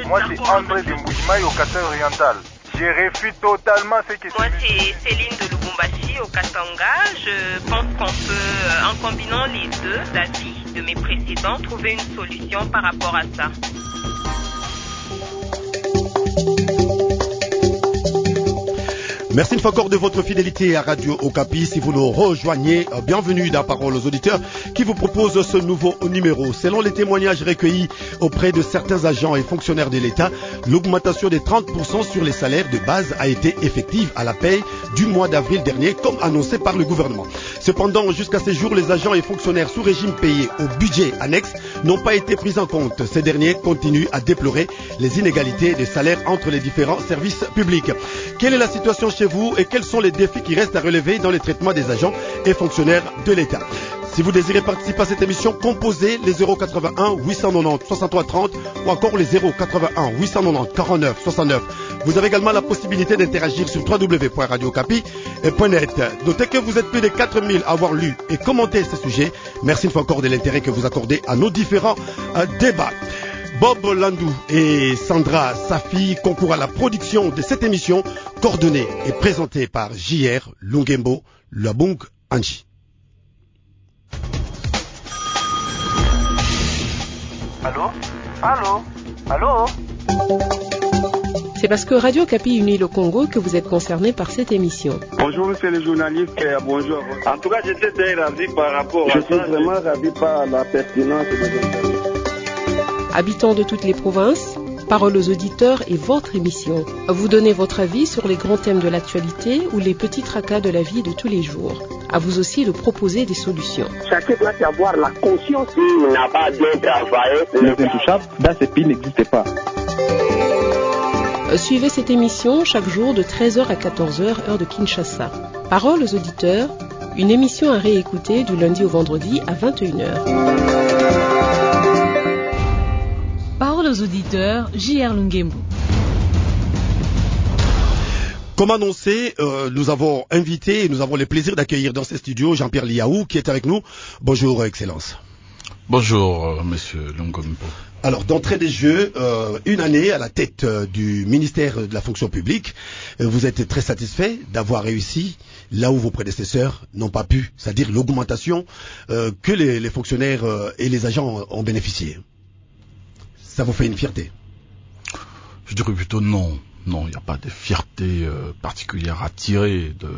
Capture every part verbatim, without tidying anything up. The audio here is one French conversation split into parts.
Moi, c'est André de Moujimaï au Kassai oriental. Je réfute totalement ce qui... Moi, c'est Céline de Lubumbashi au Katanga. Je pense qu'on peut, en combinant les deux avis de mes précédents, trouver une solution par rapport à ça. Merci une fois encore de votre fidélité à Radio Okapi. Si vous nous rejoignez, bienvenue dans Parole aux auditeurs qui vous propose ce nouveau numéro. Selon les témoignages recueillis auprès de certains agents et fonctionnaires de l'État, l'augmentation des trente pour cent sur les salaires de base a été effective à la paye du mois d'avril dernier, comme annoncé par le gouvernement. Cependant, jusqu'à ces jours, les agents et fonctionnaires sous régime payés au budget annexe n'ont pas été pris en compte. Ces derniers continuent à déplorer les inégalités des salaires entre les différents services publics. Quelle est la situation chez vous et quels sont les défis qui restent à relever dans le traitement des agents et fonctionnaires de l'État? Si vous désirez participer à cette émission, composez les zéro quatre-vingt-un huit cent quatre-vingt-dix soixante-trois trente ou encore les zéro quatre-vingt-un huit cent quatre-vingt-dix quarante-neuf soixante-neuf. Vous avez également la possibilité d'interagir sur w w w point radio okapi point net. Notez que vous êtes plus de quatre mille à avoir lu et commenté ce sujet. Merci une fois encore de l'intérêt que vous accordez à nos différents euh, débats. Bob Landou et Sandra Safi concourent à la production de cette émission, coordonnée et présentée par J R Lungembo Labung Anji. Allô? Allô? Allô? C'est parce que Radio Okapi unit le Congo que vous êtes concerné par cette émission. Bonjour monsieur le journaliste, bonjour. En tout cas, j'étais très ravi par rapport Je à ça. Je suis vraiment ravi par la pertinence de l'interview. Habitants de toutes les provinces, Parole aux auditeurs est votre émission. Vous donnez votre avis sur les grands thèmes de l'actualité ou les petits tracas de la vie de tous les jours. À vous aussi de proposer des solutions. Chacun doit avoir la conscience qu'il n'a pas bien travaillé. Les intouchables dans ce pays n'existent pas. Suivez cette émission chaque jour de treize heures à quatorze heures, heure de Kinshasa. Parole aux auditeurs, une émission à réécouter du lundi au vendredi à vingt et une heures. Parole aux auditeurs, J R Lungembo. Comme annoncé, euh, nous avons invité et nous avons le plaisir d'accueillir dans ces studios Jean-Pierre Liaou qui est avec nous. Bonjour, Excellence. Bonjour, euh, Monsieur Lungembo. Alors, d'entrée des jeux, euh, une année à la tête euh, du ministère de la fonction publique, euh, vous êtes très satisfait d'avoir réussi là où vos prédécesseurs n'ont pas pu, c'est-à-dire l'augmentation euh, que les, les fonctionnaires euh, et les agents ont bénéficié. Ça vous fait une fierté? Je dirais plutôt non. Non, il n'y a pas de fierté euh, particulière à tirer de,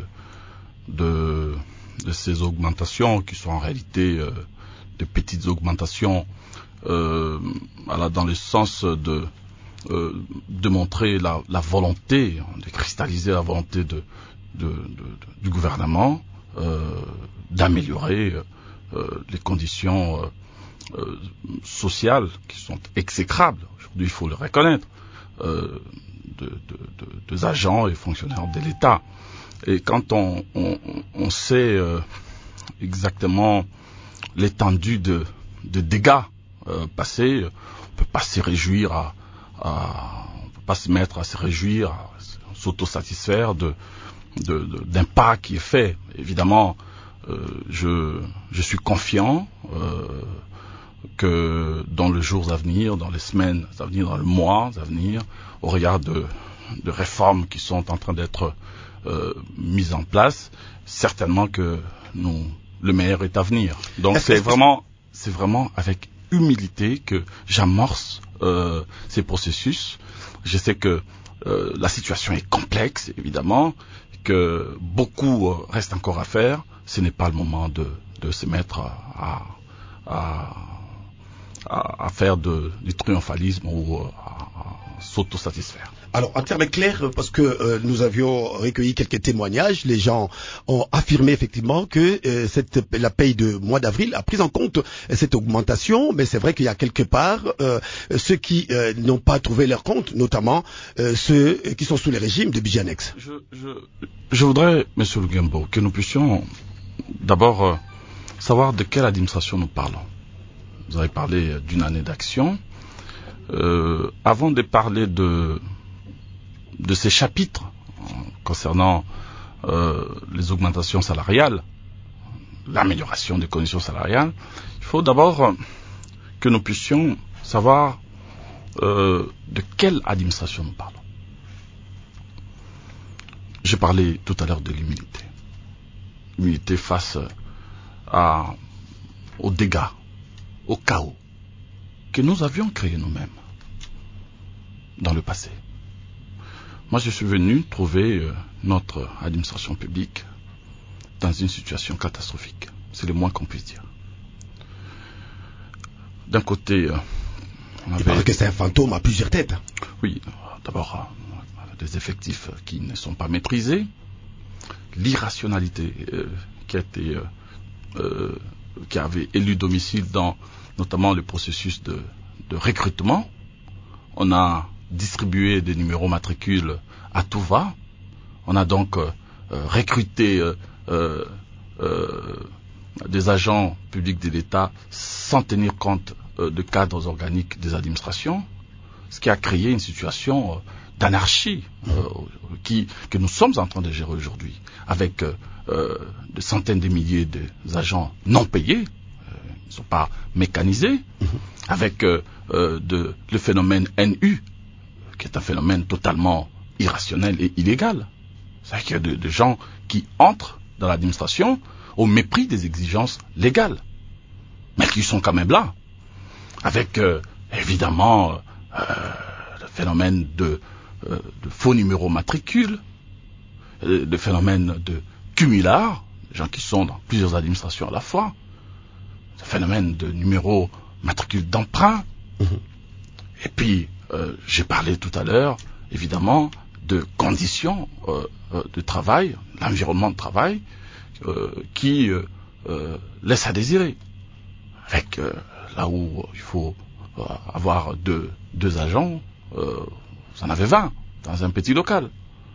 de, de ces augmentations qui sont en réalité euh, de petites augmentations euh, dans le sens de, euh, de montrer la, la volonté, de cristalliser la volonté de, de, de, de, du gouvernement euh, d'améliorer euh, les conditions euh, Euh, sociales qui sont exécrables, aujourd'hui il faut le reconnaître, euh, de, de, de, des agents et fonctionnaires de l'État. Et quand on, on, on sait euh, exactement l'étendue de, de dégâts euh, passés, on peut pas se réjouir à, à on peut pas se mettre à se réjouir, à s'autosatisfaire de, de, de, d'un pas qui est fait. Évidemment, euh, je, je suis confiant euh, que dans les jours à venir, dans les semaines à venir, dans les mois à venir, au regard de, de réformes qui sont en train d'être euh, mises en place, certainement que nous, le meilleur est à venir. Donc c'est vraiment, c'est vraiment avec humilité que j'amorce euh, ces processus. Je sais que euh, la situation est complexe, évidemment, que beaucoup euh, reste encore à faire. Ce n'est pas le moment de, de se mettre à, à À, à faire de, du triomphalisme ou à, à s'autosatisfaire. Alors, en termes clairs, parce que euh, nous avions recueilli quelques témoignages, les gens ont affirmé effectivement que euh, cette, la paye de mois d'avril a pris en compte euh, cette augmentation, mais c'est vrai qu'il y a quelque part euh, ceux qui euh, n'ont pas trouvé leur compte, notamment euh, ceux qui sont sous les régimes de budget annexe. Je, je, je voudrais, Monsieur Lungembo, que nous puissions d'abord euh, savoir de quelle administration nous parlons. Vous avez parlé d'une année d'action. Euh, avant de parler de, de ces chapitres concernant euh, les augmentations salariales, l'amélioration des conditions salariales, il faut d'abord que nous puissions savoir euh, de quelle administration nous parlons. J'ai parlé tout à l'heure de l'immunité. L'immunité face à, aux dégâts, au chaos que nous avions créé nous-mêmes dans le passé. Moi, je suis venu trouver euh, notre administration publique dans une situation catastrophique. C'est le moins qu'on puisse dire. D'un côté, euh, on avait... Il paraît que c'est un fantôme à plusieurs têtes. Oui, d'abord, euh, des effectifs qui ne sont pas maîtrisés, l'irrationalité euh, qui a été, euh, euh, qui avait élu domicile dans notamment le processus de, de recrutement. On a distribué des numéros matricules à tout va. On a donc euh, recruté euh, euh, euh, des agents publics de l'État sans tenir compte euh, de cadres organiques des administrations, ce qui a créé une situation euh, d'anarchie euh, qui, que nous sommes en train de gérer aujourd'hui, avec euh, euh, des centaines de milliers d'agents non payés, euh, ils ne sont pas mécanisés, mmh. avec euh, euh, de, le phénomène N U, qui est un phénomène totalement irrationnel et illégal. C'est-à-dire qu'il y a de, de gens qui entrent dans l'administration au mépris des exigences légales, mais qui sont quand même là, avec euh, évidemment euh, le phénomène de, euh, de faux numéros matricules, euh, le phénomène de cumulards, des gens qui sont dans plusieurs administrations à la fois, le phénomène de numéros matricules d'emprunt, mmh. et puis euh, j'ai parlé tout à l'heure, évidemment, de conditions euh, euh, de travail, l'environnement de travail, Euh, qui euh, euh, laisse à désirer. Avec euh, là où euh, il faut euh, avoir deux, deux agents, euh, vous en avez vingt dans un petit local.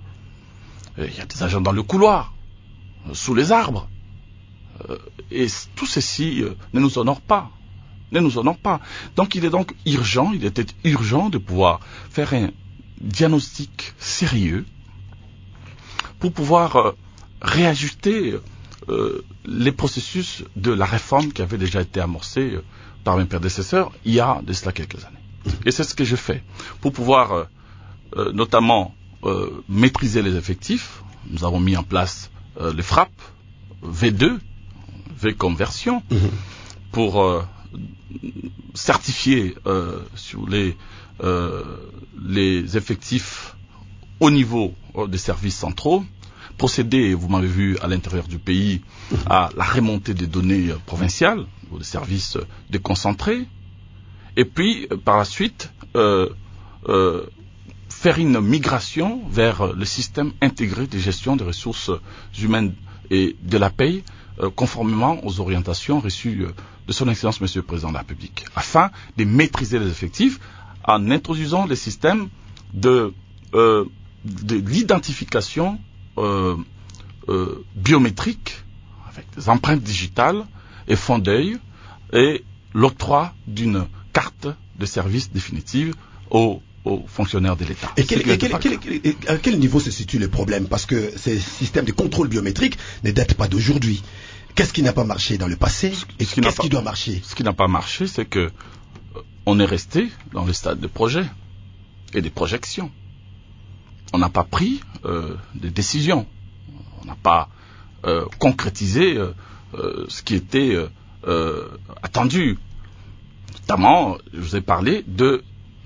Il y a des agents dans le couloir, euh, sous les arbres. Euh, et tout ceci euh, ne nous honore pas. Ne nous honore pas. Donc il est donc urgent, il était urgent de pouvoir faire un diagnostic sérieux pour pouvoir euh, réajuster euh, les processus de la réforme qui avait déjà été amorcée euh, par mes prédécesseurs il y a de cela quelques années. Et c'est ce que je fais. Pour pouvoir euh, euh, notamment euh, maîtriser les effectifs, nous avons mis en place euh, le FRAP V deux, V comme version, mmh. pour euh, certifier euh, sur les, euh, les effectifs au niveau euh, des services centraux, procéder, vous m'avez vu à l'intérieur du pays, à la remontée des données euh, provinciales, ou des services euh, déconcentrés, et puis euh, par la suite euh, euh, faire une migration vers le système intégré de gestion des ressources humaines et de la paye, euh, conformément aux orientations reçues euh, de son Excellence Monsieur le Président de la République, afin de maîtriser les effectifs en introduisant les systèmes de, euh, de l'identification Euh, euh, biométrique, avec des empreintes digitales et fond d'œil, et l'octroi d'une carte de service définitive aux, aux fonctionnaires de l'État. Et, quel, et, quel, quel, et à quel niveau se situe le problème? Parce que ces systèmes de contrôle biométrique ne datent pas d'aujourd'hui. Qu'est-ce qui n'a pas marché dans le passé et ce qu'est-ce qui doit marcher? Ce qui n'a pas marché, c'est que euh, on est resté dans le stade de projet et des projections. On n'a pas pris euh, des décisions, on n'a pas euh, concrétisé euh, euh, ce qui était euh, euh, attendu. Notamment, je vous ai parlé de,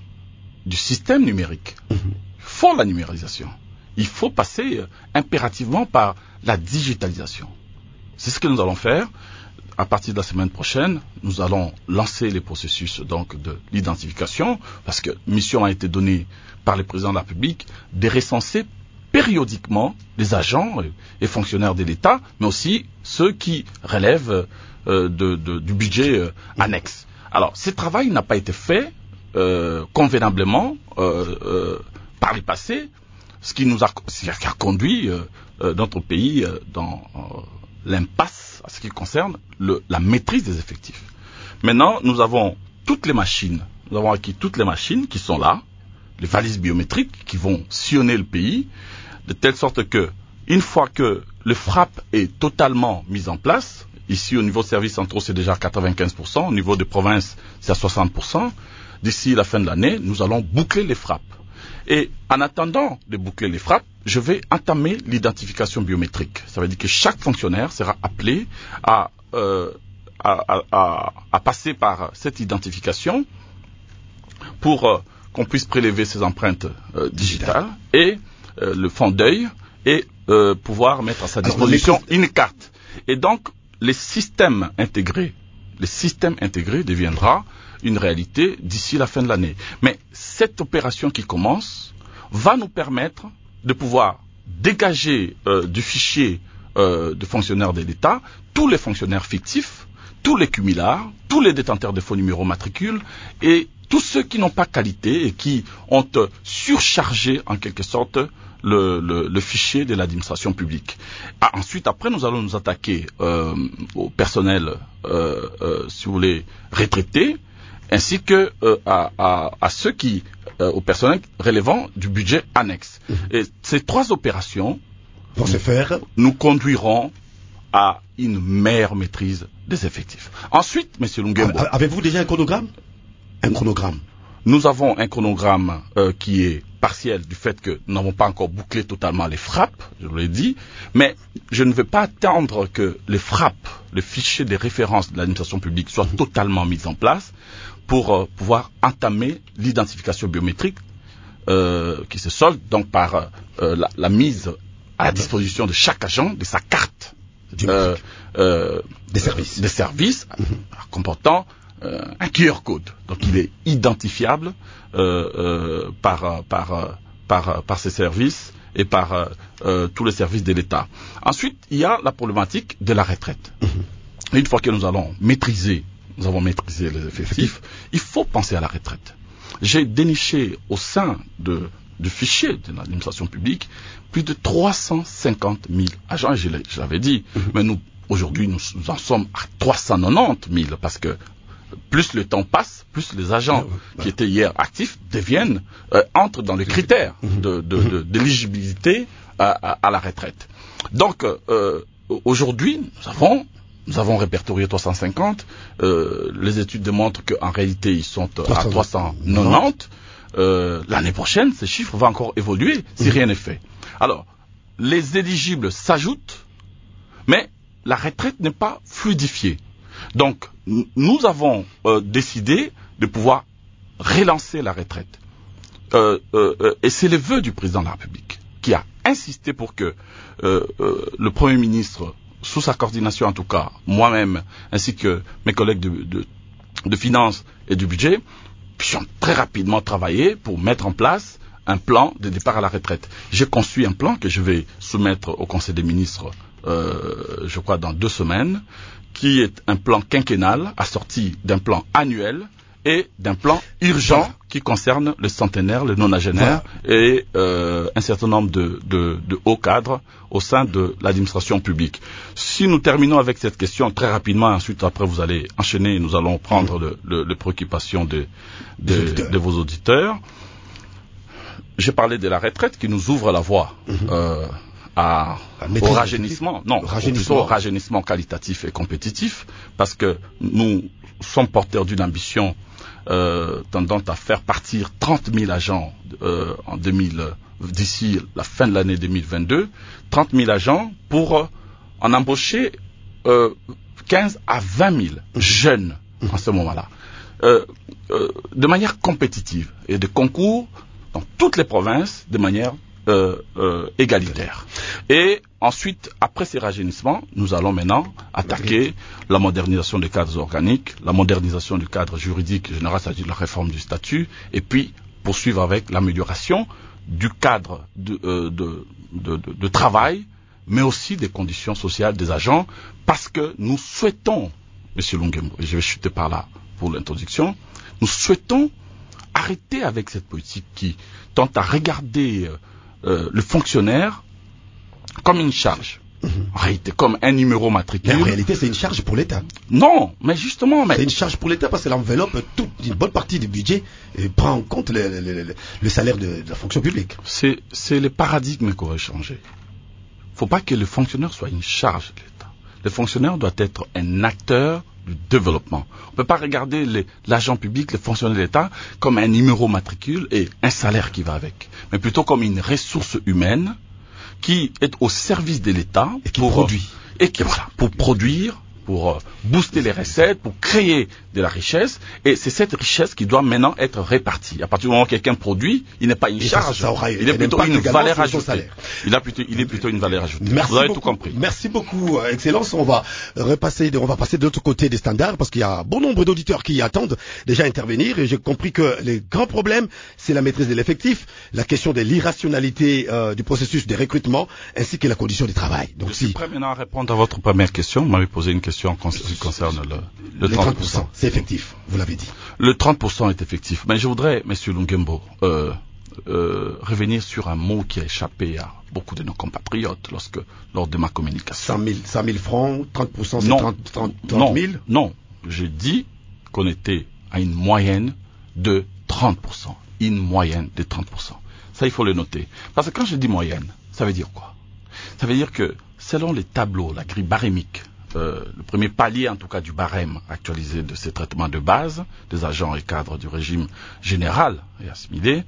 du système numérique. Il faut la numérisation. Il faut passer euh, impérativement par la digitalisation. C'est ce que nous allons faire. À partir de la semaine prochaine, nous allons lancer les processus donc de l'identification, parce que mission a été donnée par le président de la République de recenser périodiquement les agents et fonctionnaires de l'État, mais aussi ceux qui relèvent euh, de, de, du budget euh, annexe. Alors, ce travail n'a pas été fait euh, convenablement euh, euh, par le passé, ce qui nous a, ce qui a conduit euh, euh, notre pays euh, dans euh, l'impasse à ce qui concerne le, la maîtrise des effectifs. Maintenant, nous avons toutes les machines, nous avons acquis toutes les machines qui sont là, les valises biométriques qui vont sillonner le pays, de telle sorte que, une fois que le FRAP est totalement mis en place, ici au niveau des services centraux c'est déjà à quatre-vingt-quinze pour cent, au niveau des provinces c'est à soixante pour cent, d'ici la fin de l'année, nous allons boucler les frappes. Et en attendant de boucler les frappes, je vais entamer l'identification biométrique. Ça veut dire que chaque fonctionnaire sera appelé à, euh, à, à, à, à passer par cette identification pour euh, qu'on puisse prélever ses empreintes euh, digitales et euh, le fond d'œil et euh, pouvoir mettre à sa disposition Alors, une carte. Et donc, les systèmes intégrés, les systèmes intégrés deviendra une réalité d'ici la fin de l'année. Mais cette opération qui commence va nous permettre de pouvoir dégager euh, du fichier euh, de fonctionnaires de l'État tous les fonctionnaires fictifs, tous les cumulards, tous les détenteurs de faux numéros matricules et tous ceux qui n'ont pas qualité et qui ont euh, surchargé en quelque sorte le, le, le fichier de l'administration publique. Ah, ensuite, après, nous allons nous attaquer euh, au personnel, euh, euh, si vous voulez, retraités, ainsi que euh, à, à, à ceux qui, euh, au personnel relevant du budget annexe. Mmh. Et ces trois opérations vont se faire, nous conduiront à une meilleure maîtrise des effectifs. Ensuite, Monsieur Lungembo, avez-vous déjà un chronogramme? Un chronogramme. Nous avons un chronogramme euh, qui est partiel du fait que nous n'avons pas encore bouclé totalement les frappes, je vous l'ai dit, mais je ne vais pas attendre que les frappes, le fichier des références de l'administration publique soient totalement mis en place pour euh, pouvoir entamer l'identification biométrique euh, qui se solde donc par euh, la, la mise à la disposition de chaque agent de sa carte euh, euh, des services, des services mm-hmm. comportant Euh, un Q R code, donc il est identifiable euh, euh, par, par, par, par ces services et par euh, tous les services de l'État. Ensuite, il y a la problématique de la retraite. Mmh. Une fois que nous allons maîtriser, nous avons maîtrisé les effectifs, il faut penser à la retraite. J'ai déniché au sein de, du fichier de l'administration publique plus de trois cent cinquante mille agents, et je l'avais dit, mmh. mais nous, aujourd'hui, nous, nous en sommes à trois cent quatre-vingt-dix mille parce que plus le temps passe, plus les agents ouais, ouais. qui étaient hier actifs deviennent, euh, entrent dans les critères de, de, de, d'éligibilité à, à, à la retraite. Donc, euh, aujourd'hui, nous avons, nous avons répertorié trois cent cinquante. Euh, les études démontrent qu'en réalité, ils sont à trois cent quatre-vingt-dix. Euh, l'année prochaine, ces chiffres vont encore évoluer si mmh. rien n'est fait. Alors, les éligibles s'ajoutent, mais la retraite n'est pas fluidifiée. Donc, nous avons euh, décidé de pouvoir relancer la retraite. Euh, euh, et c'est le vœu du président de la République qui a insisté pour que euh, euh, le Premier ministre, sous sa coordination en tout cas, moi-même, ainsi que mes collègues de, de, de finances et du budget, puissions très rapidement travailler pour mettre en place un plan de départ à la retraite. J'ai conçu un plan que je vais soumettre au Conseil des ministres, euh, je crois, dans deux semaines, qui est un plan quinquennal assorti d'un plan annuel et d'un plan urgent voilà. qui concerne le centenaire, le nonagénaire voilà. et euh, un certain nombre de, de, de hauts cadres au sein de l'administration publique. Si nous terminons avec cette question très rapidement, ensuite après vous allez enchaîner et nous allons prendre mmh. le, le, les préoccupations de, de, de vos auditeurs. J'ai parlé de la retraite qui nous ouvre la voie mmh. euh, À, au rajeunissement, non, rajeunissement. Plutôt au rajeunissement qualitatif et compétitif, parce que nous sommes porteurs d'une ambition euh, tendant à faire partir trente mille agents euh, en deux mille, d'ici la fin de l'année deux mille vingt-deux, trente mille agents pour euh, en embaucher euh, quinze à vingt mille mmh. jeunes mmh. en ce moment-là, euh, euh, de manière compétitive et de concours dans toutes les provinces de manière Euh, euh, égalitaire. Et ensuite, après ces rajeunissements, nous allons maintenant attaquer la modernisation des cadres organiques, la modernisation du cadre juridique général, c'est-à-dire la réforme du statut, et puis poursuivre avec l'amélioration du cadre de, euh, de, de, de, de travail, mais aussi des conditions sociales des agents, parce que nous souhaitons, Monsieur Lungembo, et je vais chuter par là pour l'introduction, nous souhaitons arrêter avec cette politique qui tente à regarder euh, Euh, le fonctionnaire comme une charge. Mmh. En réalité, comme un numéro matricule. Mais en réalité, c'est une charge pour l'État. Non, mais justement... Mais... C'est une charge pour l'État parce que l'enveloppe, toute une bonne partie du budget et prend en compte le, le, le, le salaire de, de la fonction publique. C'est, c'est le paradigme qu'on va changer. Il ne faut pas que le fonctionnaire soit une charge de l'État. Le fonctionnaire doit être un acteur du développement. On ne peut pas regarder les, l'agent public, les fonctionnaires de l'État, comme un numéro matricule et un salaire qui va avec, mais plutôt comme une ressource humaine qui est au service de l'État et qui pour, produit. Et qui, voilà, pour produire, pour euh, booster les recettes, pour créer de la richesse, et c'est cette richesse qui doit maintenant être répartie. À partir du moment où quelqu'un produit, il n'est pas une et charge, ça, ça aura, il est plutôt une valeur ajoutée. Il, a plutôt, il est plutôt une valeur ajoutée. Merci Vous avez beaucoup, tout compris. Merci beaucoup, Excellence. On va repasser, de, on va passer de l'autre côté des standards parce qu'il y a bon nombre d'auditeurs qui attendent déjà intervenir, et j'ai compris que les grands problèmes, c'est la maîtrise de l'effectif, la question de l'irrationalité euh, du processus de recrutement, ainsi que la condition du travail. Donc, Je si suis prêt maintenant à répondre à votre première question. Vous m'avez posé une question qui concerne le, le les trente trente pour pour cent. cent, c'est effectif, vous l'avez dit. Le trente pour cent est effectif. Mais je voudrais, Monsieur Lungembo, euh, euh, revenir sur un mot qui a échappé à beaucoup de nos compatriotes lorsque, lors de ma communication. cent mille francs, trente pour cent, c'est Non, trente, trente, non, trente mille. non. J'ai dit qu'on était à une moyenne de trente pour cent. Une moyenne de trente pour cent. Ça, il faut le noter. Parce que quand je dis moyenne, ça veut dire quoi? Ça veut dire que selon les tableaux, la grille barémique, Euh, le premier palier en tout cas du barème actualisé de ces traitements de base des agents et cadres du régime général et assimilé,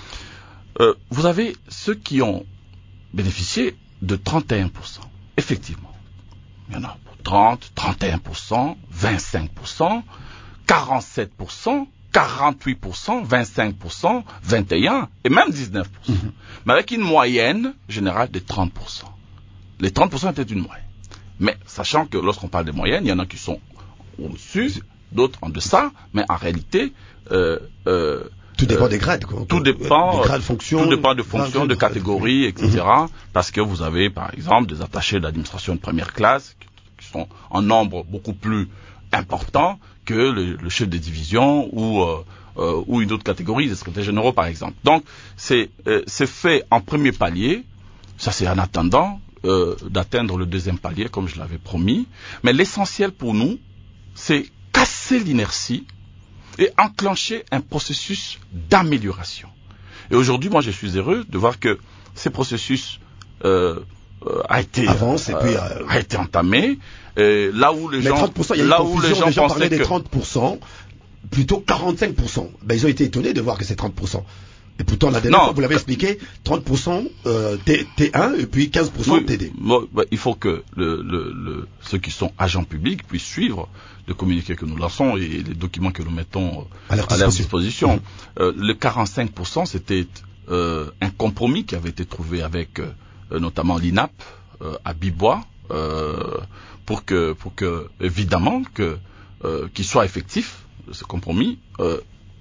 euh, vous avez ceux qui ont bénéficié de trente et un pour cent. Effectivement, il y en a pour trente, trente et un pour cent, vingt-cinq pour cent, quarante-sept pour cent, quarante-huit pour cent, vingt-cinq pour cent, vingt et un pour cent et même dix-neuf pour cent. Mmh. Mais avec une moyenne générale de trente pour cent. Les trente pour cent étaient une moyenne. Mais sachant que lorsqu'on parle de moyenne, il y en a qui sont au-dessus, d'autres en deçà, mais en réalité... Euh, euh, tout dépend euh, des grades. Quoi. Tout dépend, des grades, fonctions, tout dépend de fonctions, de catégories, et cetera. Mmh. Parce que vous avez, par exemple, des attachés d'administration de première classe qui sont en nombre beaucoup plus important que le, le chef de division ou, euh, euh, ou une autre catégorie, des secrétaires généraux, par exemple. Donc, c'est, euh, c'est fait en premier palier. Ça, c'est en attendant Euh, d'atteindre le deuxième palier, comme je l'avais promis. Mais l'essentiel pour nous, c'est casser l'inertie et enclencher un processus d'amélioration. Et aujourd'hui, moi, je suis heureux de voir que ce processus euh, euh, a été avance euh, et puis euh... a été entamé. Et là où les mais gens, trente pour cent, il y a là une où les gens, les gens pensaient parlaient que des trente pour cent, plutôt quarante-cinq pour cent. Ben, ils ont été étonnés de voir que c'est trente pour cent. Et pourtant, la dernière non, fois, vous l'avez expliqué, trente pour cent euh, T, T1 et puis quinze pour cent oui, T D. Bon, bah, il faut que le, le, le, ceux qui sont agents publics puissent suivre le communiqué que nous lançons et les documents que nous mettons à leur disposition. À leur disposition. Mmh. Euh, le quarante-cinq pour cent, c'était euh, un compromis qui avait été trouvé avec euh, notamment l'I N A P euh, à Bibois euh, pour que, pour que, évidemment, que, euh, qu'il soit effectif, ce compromis, euh,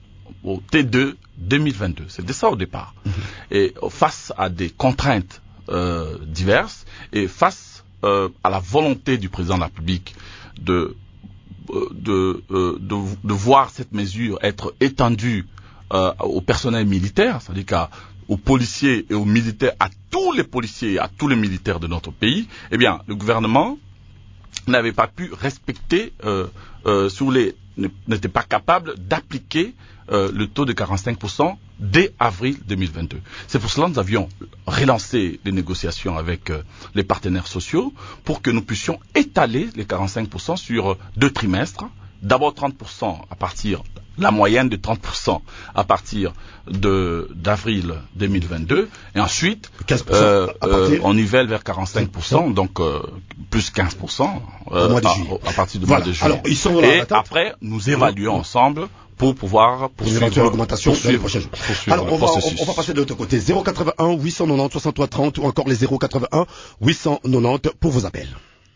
au T deux deux mille vingt-deux. C'était ça au départ. Mmh. Et face à des contraintes euh, diverses et face euh, à la volonté du président de la République de, euh, de, euh, de, de voir cette mesure être étendue euh, au personnel militaire, c'est-à-dire qu'à, aux policiers et aux militaires, à tous les policiers et à tous les militaires de notre pays, eh bien, le gouvernement n'avait pas pu respecter, euh, euh, sur les, n'était pas capable d'appliquer euh, le taux de quarante-cinq pour cent dès avril deux mille vingt-deux. C'est pour cela que nous avions relancé les négociations avec euh, les partenaires sociaux pour que nous puissions étaler les quarante-cinq pour cent sur euh, deux trimestres. D'abord trente pour cent à partir, la moyenne de trente pour cent à partir de, d'avril deux mille vingt-deux, et ensuite, quinze pour cent euh, à partir euh, on nivelle vers quarante-cinq pour cent, donc euh, plus quinze pour cent euh, au mois de à, juillet. à partir du voilà. mois de juillet. Alors, ils sont et après, nous évaluons mmh. ensemble pour pouvoir poursuivre une augmentation dans les prochains jours. Alors, on va, on, on va passer de l'autre côté. zéro quatre-vingt-un huit cent quatre-vingt-dix soixante-trois trente ou encore les zéro quatre-vingt-un huit cent quatre-vingt-dix pour vos appels.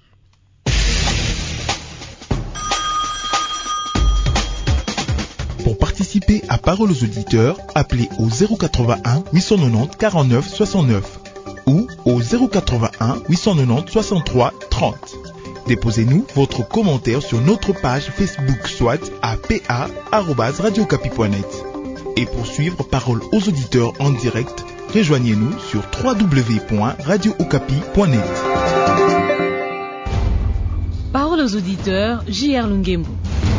Pour participer à Parole aux auditeurs, appelez au zéro quatre-vingt-un huit cent quatre-vingt-dix quarante-neuf soixante-neuf ou au zéro quatre-vingt-un huit cent quatre-vingt-dix soixante-trois trente. Déposez-nous votre commentaire sur notre page Facebook, soit à p a arobase radio okapi point net. Et pour suivre Parole aux auditeurs en direct, rejoignez-nous sur w w w point radio okapi point net. Parole aux auditeurs, J R Lungembo.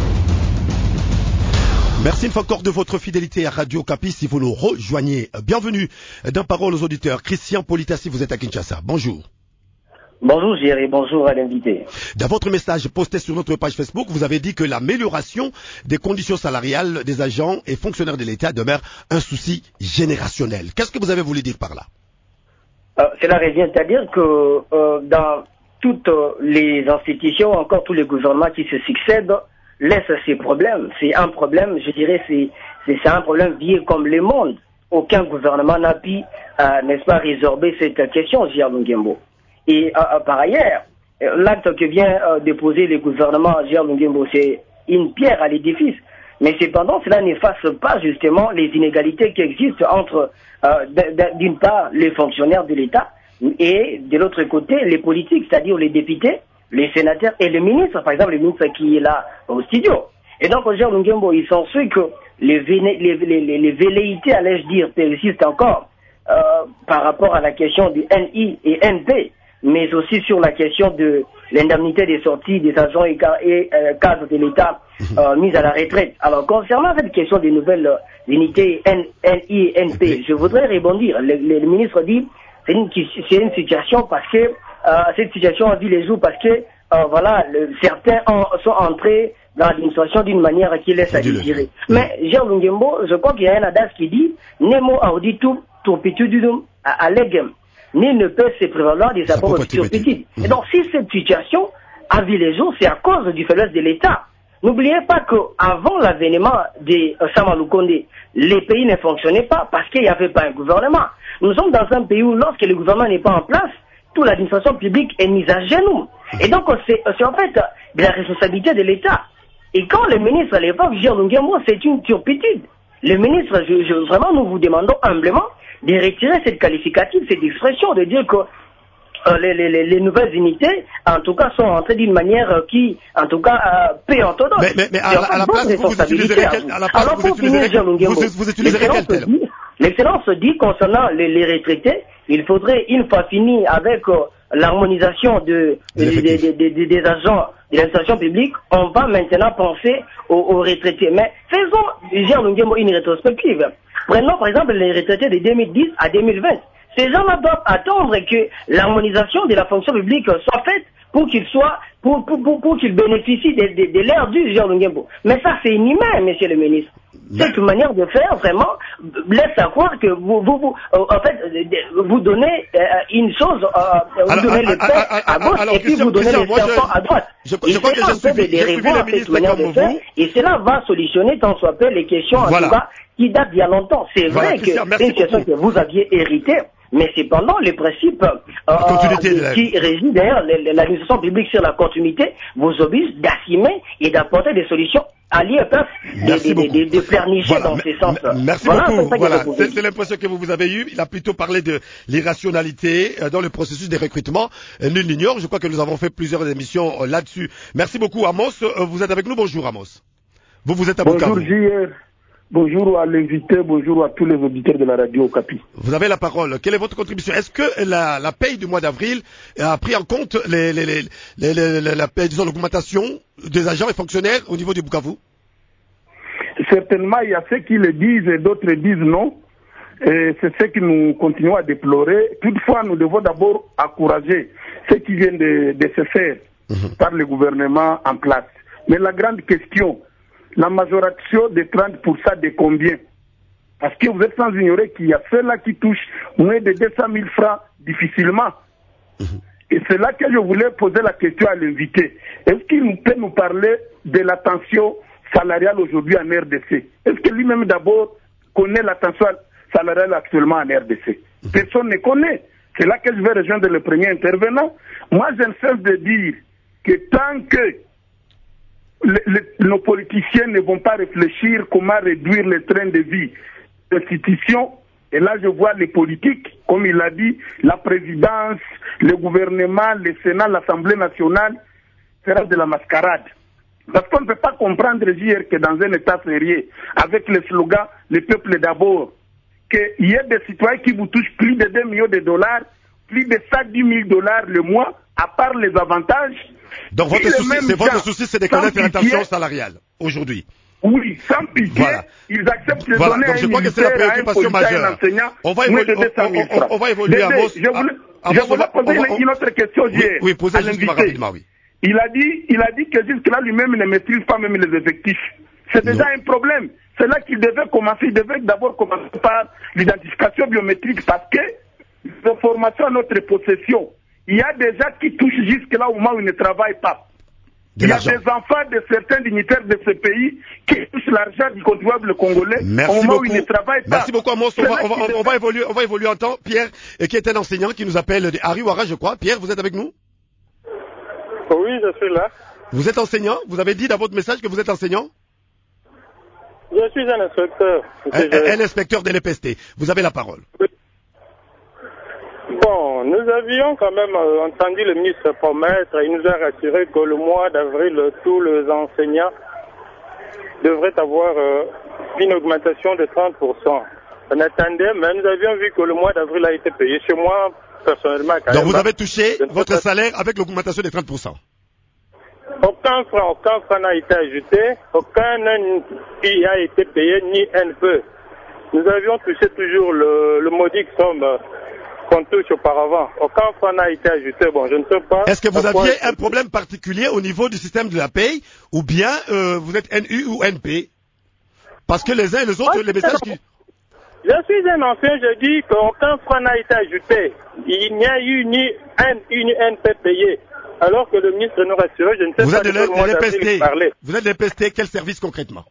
Merci une fois encore de votre fidélité à Radio Okapi si vous nous rejoignez. Bienvenue dans Parole aux auditeurs. Christian Politassi, vous êtes à Kinshasa. Bonjour. Bonjour Jerry, bonjour à l'invité. Dans votre message posté sur notre page Facebook, vous avez dit que l'amélioration des conditions salariales des agents et fonctionnaires de l'État demeure un souci générationnel. Qu'est-ce que vous avez voulu dire par là? euh, Cela revient à dire que euh, dans toutes les institutions, encore tous les gouvernements qui se succèdent, laissent ces problèmes. C'est un problème, je dirais, c'est, c'est, c'est un problème vieux comme le monde. Aucun gouvernement n'a pu, euh, n'est-ce pas, résorber cette question, J R Lungembo. Et euh, par ailleurs, l'acte que vient euh, de poser le gouvernement J R Lungembo, c'est une pierre à l'édifice. Mais cependant, cela n'efface pas justement les inégalités qui existent entre, euh, d'une part, les fonctionnaires de l'État et de l'autre côté, les politiques, c'est-à-dire les députés, les sénateurs et le ministre, par exemple, le ministre qui est là au studio. Et donc, J R Lungembo, il s'ensuit que les, véné, les, les, les, les velléités, allais-je dire, persistent encore euh, par rapport à la question du N I et N P, mais aussi sur la question de l'indemnité des sorties des agents et, et euh, cadres de l'État euh, mis à la retraite. Alors, concernant cette question des nouvelles euh, unités N, N I et N P, je voudrais rebondir. Le, le, le ministre dit c'est une, c'est une situation parce que euh, cette situation a vu les jours parce que euh, voilà, le, certains en, sont entrés dans l'administration d'une manière qui laisse à désirer. Mais J R Lungembo, je crois qu'il y a un adage qui dit Nemo auditum turpitudinum allegem. Nul ne peut se prévaloir des apports de turpitude. Et donc, si cette situation a vu les jours, c'est à cause du faiblesse de l'État. N'oubliez pas qu'avant l'avènement de Sama Lukonde, les pays ne fonctionnaient pas parce qu'il n'y avait pas un gouvernement. Nous sommes dans un pays où, lorsque le gouvernement n'est pas en place, toute l'administration publique est mise à genoux. Et donc, c'est, c'est en fait de la responsabilité de l'État. Et quand le ministre, à l'époque, J R Lungembo, c'est une turpitude. Le ministre, je, je, vraiment, nous vous demandons humblement de retirer cette qualificative, cette expression, de dire que euh, les, les, les nouvelles unités, en tout cas, sont entrées d'une manière euh, qui, en tout cas, euh, paie orthodoxe. Mais, mais, mais à, à, à la place, vous, vous utiliserez quel, à la place, vous utiliserez quel, vous, vous utiliserez quel terme? L'excellence dit, concernant les, les retraités, il faudrait, une fois fini avec euh, l'harmonisation de, de, de, de, de, de, des agents de l'administration publique, on va maintenant penser aux, aux retraités. Mais faisons, J R Lungembo, une rétrospective. Prenons par exemple les retraités de deux mille dix à deux mille vingt. Ces gens-là doivent attendre que l'harmonisation de la fonction publique soit faite pour qu'ils soient, pour, pour, pour, pour qu'ils bénéficient de, de, de l'ère du J R Lungembo. Mais ça, c'est inhumain, monsieur le ministre. Cette manière de faire, vraiment, laisse à croire que vous, vous, vous euh, en fait, vous donnez euh, une chose, euh, vous alors, donnez les paix à, à gauche alors, et puis vous donnez les serpents à droite. Je, je, je crois que je suis des revoir cette manière de faire, et cela va solutionner tant soit peu les questions, en voilà. tout cas, qui datent d'il y a longtemps. C'est voilà, vrai que c'est une question que vous aviez héritée, mais cependant, les principes euh, la... qui régissent d'ailleurs l'administration publique sur la continuité vous obligent d'assumer et d'apporter des solutions alliées à place de, de, de, de pleurnicher voilà. dans ces sens. Merci voilà, beaucoup. Voilà. C'est, c'est l'impression que vous, vous avez eue. Il a plutôt parlé de l'irrationalité dans le processus des recrutements. Nul n'ignore. Je crois que nous avons fait plusieurs émissions là-dessus. Merci beaucoup, Amos. Vous êtes avec nous. Bonjour, Amos. Vous, vous êtes à Bonjour, J R. Bonjour à l'invité, bonjour à tous les auditeurs de la radio Okapi. Vous avez la parole. Quelle est votre contribution? Est-ce que la, la paye du mois d'avril a pris en compte les, les, les, les, les, la paye, disons, l'augmentation des agents et fonctionnaires au niveau du Bukavu? Certainement, il y a ceux qui le disent et d'autres disent non. Et c'est ce que nous continuons à déplorer. Toutefois, nous devons d'abord encourager ce qui vient de, de se faire mmh. par le gouvernement en place. Mais la grande question, la majoration de trente pour cent de combien? Parce que vous êtes sans ignorer qu'il y a ceux-là qui touchent moins de deux cent mille francs difficilement. Mmh. Et c'est là que je voulais poser la question à l'invité. Est-ce qu'il peut nous parler de la tension salariale aujourd'hui en R D C? Est-ce que lui-même d'abord connaît la tension salariale actuellement en R D C? Mmh. Personne ne connaît. C'est là que je vais rejoindre le premier intervenant. Moi, je ne cesse de dire que tant que Le, le, nos politiciens ne vont pas réfléchir comment réduire le train de vie des institutions. Et là, je vois les politiques, comme il l'a dit, la présidence, le gouvernement, le Sénat, l'Assemblée nationale, fera de la mascarade. Parce qu'on ne peut pas comprendre, dire que dans un État sérieux, avec le slogan « Le peuple d'abord », qu'il y ait des citoyens qui vous touchent plus de deux millions de dollars, plus de cent dix mille dollars le mois, à part les avantages. Donc votre souci, c'est votre souci, c'est de connaître la tension salariale aujourd'hui. Oui, sans pitié, voilà. Ils acceptent de voilà. donner Donc, à je un crois que c'est la préoccupation majeure. enseignant. On va évoluer, on, on, on, on va évoluer à Amos. Je voulais poser on, on, une autre question oui, hier. Oui, posez justement rapidement, oui. Il a dit, il a dit que jusque-là, lui-même ne maîtrise pas même les effectifs. C'est déjà non. un problème. C'est là qu'il devait commencer. Il devait d'abord commencer par l'identification biométrique parce que l'information à notre possession, il y a des gens qui touchent jusque-là au moment où ils ne travaillent pas. De il y a des enfants de certains dignitaires de ce pays qui touchent l'argent du contribuable congolais Merci au moment beaucoup. où ils ne travaillent pas. Merci beaucoup, Amos. On va, on, va, on, va évoluer, on va évoluer en temps. Pierre, qui est un enseignant qui nous appelle de Ariwara, je crois. Pierre, vous êtes avec nous? Oui, je suis là. Vous êtes enseignant? Vous avez dit dans votre message que vous êtes enseignant? Je suis un inspecteur. Un, un, un inspecteur de l'E P S T. Vous avez la parole. Oui. Bon, nous avions quand même euh, entendu le ministre promettre, il nous a rassuré que le mois d'avril, tous les enseignants devraient avoir euh, une augmentation de trente pour cent. On attendait, mais nous avions vu que le mois d'avril a été payé. Chez moi, personnellement, quand Donc même, vous avez touché votre salaire avec l'augmentation de trente pour cent? Aucun franc, aucun franc n'a été ajouté, aucun N P a été payé, ni N P. Nous avions touché toujours le, le modique somme qu'on touche auparavant. Aucun franc n'a été ajouté. Bon, je ne sais pas. Est-ce que vous aviez un problème particulier au niveau du système de la paye, ou bien euh, vous êtes N U ou N P? Parce que les uns et les autres, Moi, les messages qui... Je suis un ancien, je dis qu'aucun franc n'a été ajouté. Il n'y a eu ni N U ni N P payé. Alors que le ministre nous rassurait, je ne sais vous pas êtes de l'E P S T. Parler. Vous êtes de l'E P S T, quel service concrètement?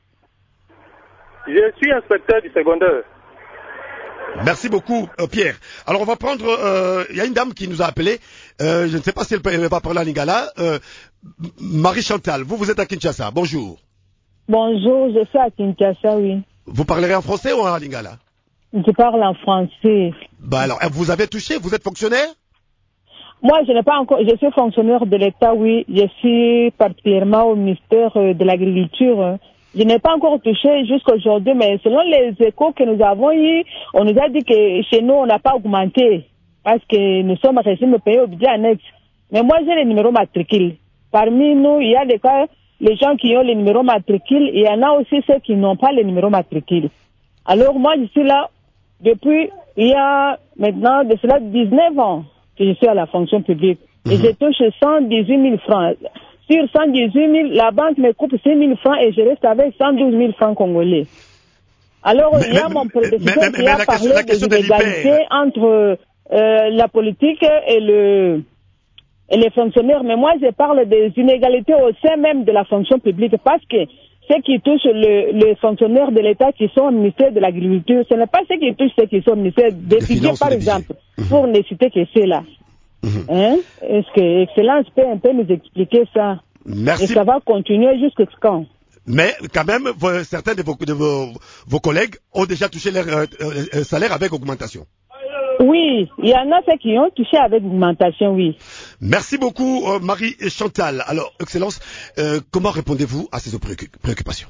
Je suis inspecteur du secondaire. Merci beaucoup, euh, Pierre. Alors, on va prendre... Il euh, y a une dame qui nous a appelé. Euh, je ne sais pas si elle, peut, elle va parler en lingala. Euh, Marie Chantal, vous, vous êtes à Kinshasa. Bonjour. Bonjour, je suis à Kinshasa, oui. Vous parlerez en français ou en lingala? Je parle en français. Bah alors, vous avez touché? Vous êtes fonctionnaire? Moi, je n'ai pas encore... Je suis fonctionnaire de l'État, oui. Je suis particulièrement au ministère de l'Agriculture. Je n'ai pas encore touché jusqu'à aujourd'hui, mais selon les échos que nous avons eus, on nous a dit que chez nous, on n'a pas augmenté parce que nous sommes régime payés au budget annexe. Mais moi, j'ai les numéros matricules. Parmi nous, il y a des cas, les gens qui ont les numéros matricules, il y en a aussi ceux qui n'ont pas les numéros matricules. Alors moi, je suis là depuis, il y a maintenant de cela dix-neuf ans que je suis à la fonction publique. Et mmh. je touche cent dix-huit mille francs. Sur cent dix-huit mille, la banque me coupe six mille francs et je reste avec cent douze mille francs congolais. Alors, mais, il y a mais, mon prédécesseur qui a parlé question, de l'égalité entre euh, la politique et, le, et les fonctionnaires. Mais moi, je parle des inégalités au sein même de la fonction publique parce que ceux qui touchent le, les fonctionnaires de l'État qui sont au ministère de l'Agriculture, ce n'est pas ceux qui touchent ceux qui sont au ministère des budgets, par exemple, mmh. pour ne citer que ceux-là. Mmh. Hein? Est-ce que Excellence peut un peu nous expliquer ça? Merci. Et ça va continuer jusqu'à quand? Mais quand même, vos, certains de, vos, de vos, vos collègues ont déjà touché leur euh, euh, salaire avec augmentation. Oui, il y en a ceux qui ont touché avec augmentation, oui. Merci beaucoup, euh, Marie et Chantal. Alors, Excellence, euh, comment répondez-vous à ces préoccupations?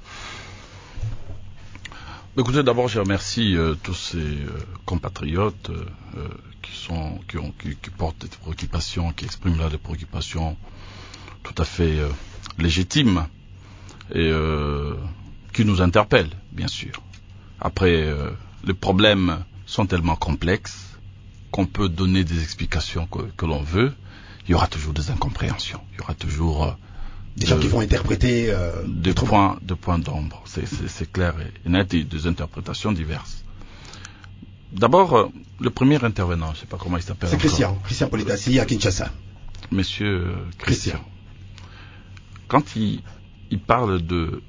Écoutez, d'abord, je remercie euh, tous ces euh, compatriotes euh, qui sont, qui, ont, qui, qui portent des préoccupations, qui expriment là des préoccupations tout à fait euh, légitimes et euh, qui nous interpellent, bien sûr. Après, euh, les problèmes sont tellement complexes qu'on peut donner des explications que, que l'on veut. Il y aura toujours des incompréhensions. Il y aura toujours euh, des gens qui vont interpréter euh, des points, de points d'ombre. C'est, c'est, c'est clair et net, et des interprétations diverses. D'abord, euh, le premier intervenant, je ne sais pas comment il s'appelle. C'est Christian, Christian Politassi à Kinshasa. Monsieur euh, Christian. Christian. Quand il, il parle de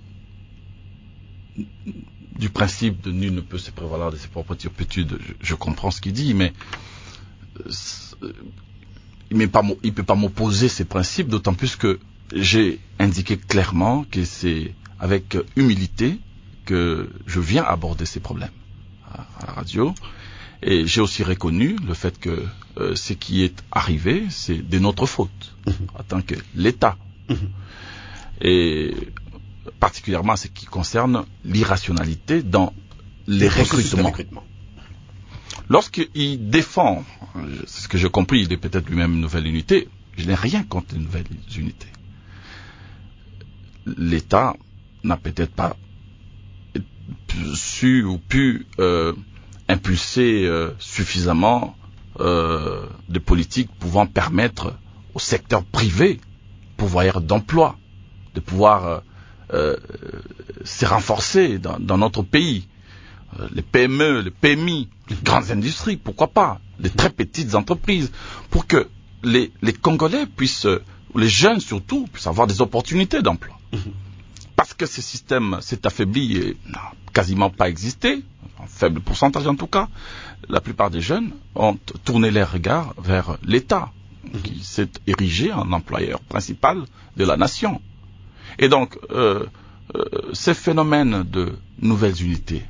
du principe de nul ne peut se prévaloir de ses propres turpitudes, je, je comprends ce qu'il dit, mais euh, il ne peut pas m'opposer ces principes, d'autant plus que j'ai indiqué clairement que c'est avec humilité que je viens aborder ces problèmes à, à la radio. Et j'ai aussi reconnu le fait que euh, ce qui est arrivé, c'est de notre faute, mmh. en tant que l'État. Mmh. Et particulièrement ce qui concerne l'irrationalité dans les recrutements. recrutements. Lorsqu'il défend, c'est ce que j'ai compris, il est peut-être lui-même une nouvelle unité, je n'ai rien contre les nouvelles unités. L'État n'a peut-être pas su ou pu euh, impulser euh, suffisamment euh, des politiques pouvant permettre au secteur privé, pourvoyeur d'emploi, de pouvoir euh, euh, se renforcer dans, dans notre pays. Euh, les P M E, les P M I, les grandes industries, pourquoi pas, les très petites entreprises, pour que les, les Congolais puissent, les jeunes surtout, puissent avoir des opportunités d'emploi. Mmh. Parce que ce système s'est affaibli et n'a quasiment pas existé, un faible pourcentage en tout cas, la plupart des jeunes ont tourné les regards vers l'État, mmh. qui s'est érigé en employeur principal de la nation. Et donc, euh, euh, ces phénomènes de nouvelles unités,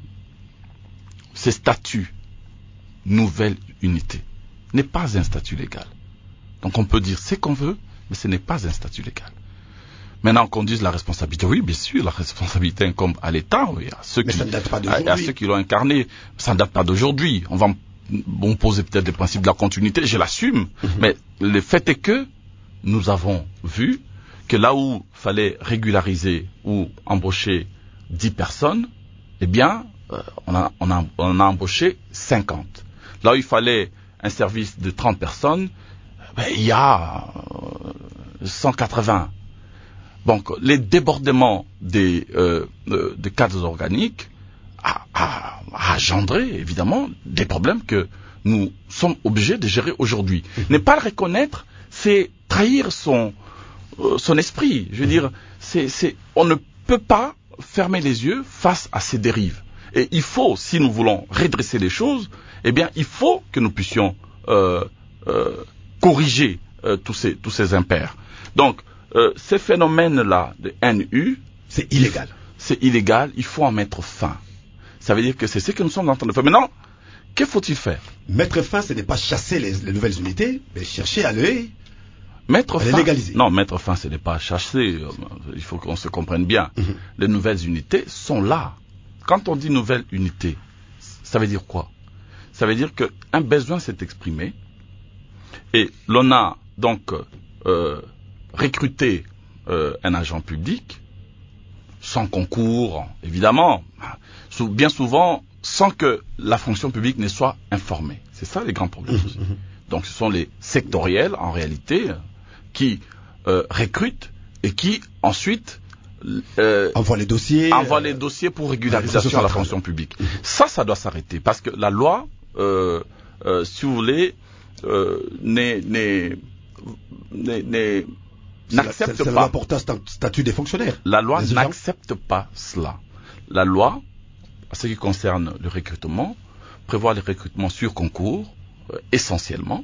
ces statuts, nouvelle unité, n'est pas un statut légal. Donc on peut dire ce qu'on veut, mais ce n'est pas un statut légal. Maintenant qu'on dise la responsabilité, oui, bien sûr, la responsabilité incombe à l'État, oui, à ceux, mais qui, ça ne date pas à, à ceux qui l'ont incarné. Ça ne date pas d'aujourd'hui. On va bon, poser peut-être les principes de la continuité, je l'assume, mm-hmm. mais le fait est que nous avons vu que là où il fallait régulariser ou embaucher dix personnes, eh bien, euh, on, a, on, a, on a embauché cinquante. Là où il fallait un service de trente personnes, ben, il y a euh, cent quatre-vingts. Donc, les débordements des, euh, euh, des cadres organiques a, a, a engendré, évidemment, des problèmes que nous sommes obligés de gérer aujourd'hui. Mmh. Ne pas le reconnaître, c'est trahir son, euh, son esprit. Je veux mmh. dire, c'est, c'est, on ne peut pas fermer les yeux face à ces dérives. Et il faut, si nous voulons redresser les choses, eh bien, il faut que nous puissions euh, euh, corriger euh, tous ces, tous ces impairs. Donc, euh, ces phénomènes-là de N U, c'est illégal. C'est illégal, il faut en mettre fin. Ça veut dire que c'est ce que nous sommes en train de faire. Maintenant, que faut-il faire? Mettre fin, ce n'est pas chasser les, les nouvelles unités, mais chercher à les, mettre à les fin. légaliser. Non, mettre fin, ce n'est pas chasser. Il faut qu'on se comprenne bien. Mm-hmm. Les nouvelles unités sont là. Quand on dit nouvelle unité, ça veut dire quoi? Ça veut dire qu'un besoin s'est exprimé et l'on a donc euh, recruté euh, un agent public sans concours, évidemment, bien souvent sans que la fonction publique ne soit informée. C'est ça les grands problèmes aussi. Donc ce sont les sectoriels, en réalité, qui euh, recrutent et qui ensuite Euh, envoie les dossiers, envoie euh, les dossiers pour régularisation de la fonction publique. Mmh. Ça, ça doit s'arrêter parce que la loi, euh, euh, si vous voulez, euh, n'est, n'est, n'est, n'est, n'accepte c'est, c'est pas. La loi porte un statut des fonctionnaires. La loi n'accepte pas cela. La loi, en ce qui concerne le recrutement, prévoit le recrutement sur concours, euh, essentiellement,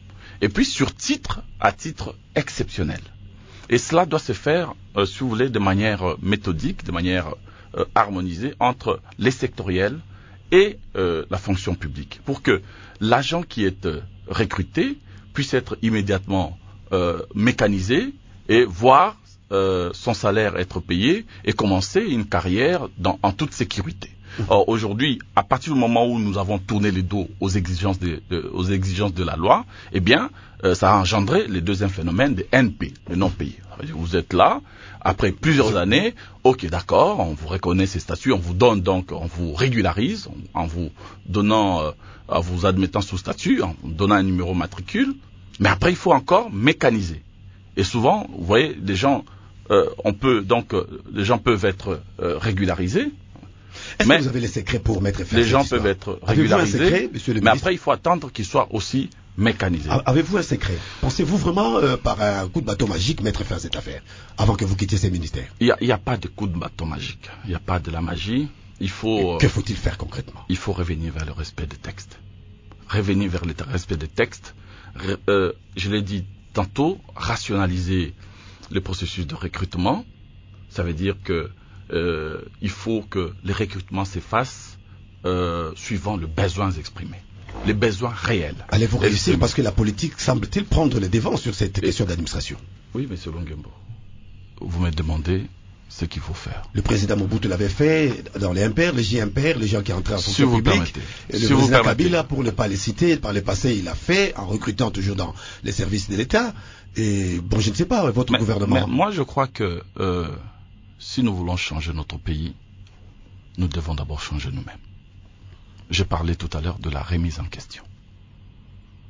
et puis sur titre, à titre exceptionnel. Et cela doit se faire, euh, si vous voulez, de manière euh, méthodique, de manière euh, harmonisée entre les sectoriels et euh, la fonction publique, pour que l'agent qui est euh, recruté puisse être immédiatement euh, mécanisé et voir euh, son salaire être payé et commencer une carrière dans, en toute sécurité. Or, aujourd'hui, à partir du moment où nous avons tourné les dos aux exigences de, de, aux exigences de la loi, eh bien, euh, ça a engendré le deuxième phénomène de N P, le non-payé. Vous êtes là, après plusieurs années, ok, d'accord, on vous reconnaît ces statuts, on vous donne donc, on vous régularise, en vous donnant, euh, en vous admettant sous statut, en vous donnant un numéro matricule, mais après, il faut encore mécaniser. Et souvent, vous voyez, les gens, euh, on peut donc, euh, les gens peuvent être euh, régularisés. Est-ce mais que vous avez les secrets pour mettre fin à les cette gens histoire? peuvent être régularisés, secret, monsieur le mais ministre? après il faut attendre qu'ils soient aussi mécanisés. Avez-vous un secret? Pensez-vous vraiment euh, par un coup de bâton magique mettre fin à cette affaire avant que vous quittiez ces ministères? Il n'y a, a pas de coup de bâton magique, il n'y a pas de la magie. Il faut. Et que faut-il faire concrètement? Il faut revenir vers le respect des textes. Revenir vers le respect des textes. Re, euh, je l'ai dit tantôt, rationaliser le processus de recrutement. Ça veut dire que Euh, il faut que les recrutements se fassent euh, suivant les besoins exprimés, les besoins réels. Allez-vous réussir exprimés. Parce que la politique semble-t-il prendre les devants sur cette Et, question d'administration? Oui, monsieur Longembo, vous me demandez ce qu'il faut faire. Le président Mobutu l'avait fait dans les impairs, les J impairs, les gens qui entraient en fonction si publique. Et le si président Kabila, pour ne pas les citer, par le passé, il l'a fait en recrutant toujours dans les services de l'État. Et bon, je ne sais pas, votre mais, gouvernement... Mais moi, je crois que... Euh, si nous voulons changer notre pays, nous devons d'abord changer nous-mêmes. J'ai parlé tout à l'heure de la remise en question.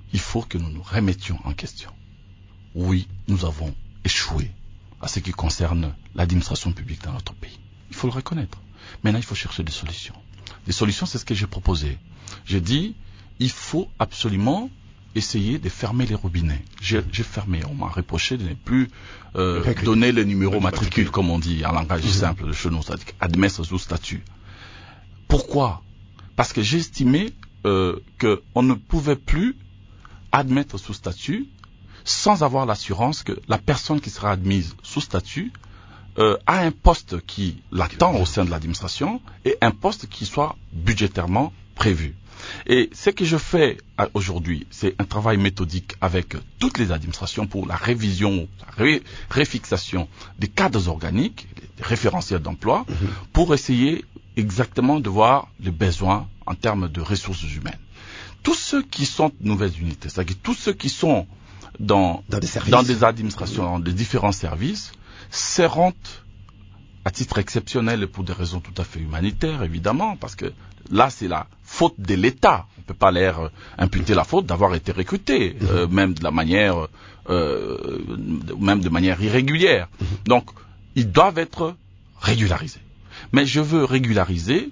il faut que nous nous remettions en question. Oui, nous avons échoué à ce qui concerne l'administration publique dans notre pays. Il faut le reconnaître. Maintenant, il faut chercher des solutions. Les solutions, c'est ce que j'ai proposé. J'ai dit, il faut absolument essayer de fermer les robinets. J'ai, j'ai fermé, on m'a reproché de ne plus euh, donner les numéros matricules, comme on dit en langage mmh. simple de chez nous, c'est-à-dire admettre sous statut. Pourquoi? Parce que j'ai estimé euh, qu'on ne pouvait plus admettre sous statut sans avoir l'assurance que la personne qui sera admise sous statut euh, a un poste qui l'attend au sein de l'administration et un poste qui soit budgétairement prévu. Et ce que je fais aujourd'hui, c'est un travail méthodique avec toutes les administrations pour la révision, la ré, réfixation des cadres organiques, des référentiels d'emploi, mmh. pour essayer exactement de voir les besoins en termes de ressources humaines. Tous ceux qui sont de nouvelles unités, c'est-à-dire tous ceux qui sont dans, dans, des, dans des administrations, dans des différents services, seront à titre exceptionnel et pour des raisons tout à fait humanitaires, évidemment, parce que là, c'est la faute de l'État. On ne peut pas leur imputer la faute d'avoir été recrutés, mmh. euh, même de la manière, euh, même de manière irrégulière. Mmh. Donc, ils doivent être régularisés. Mais je veux régulariser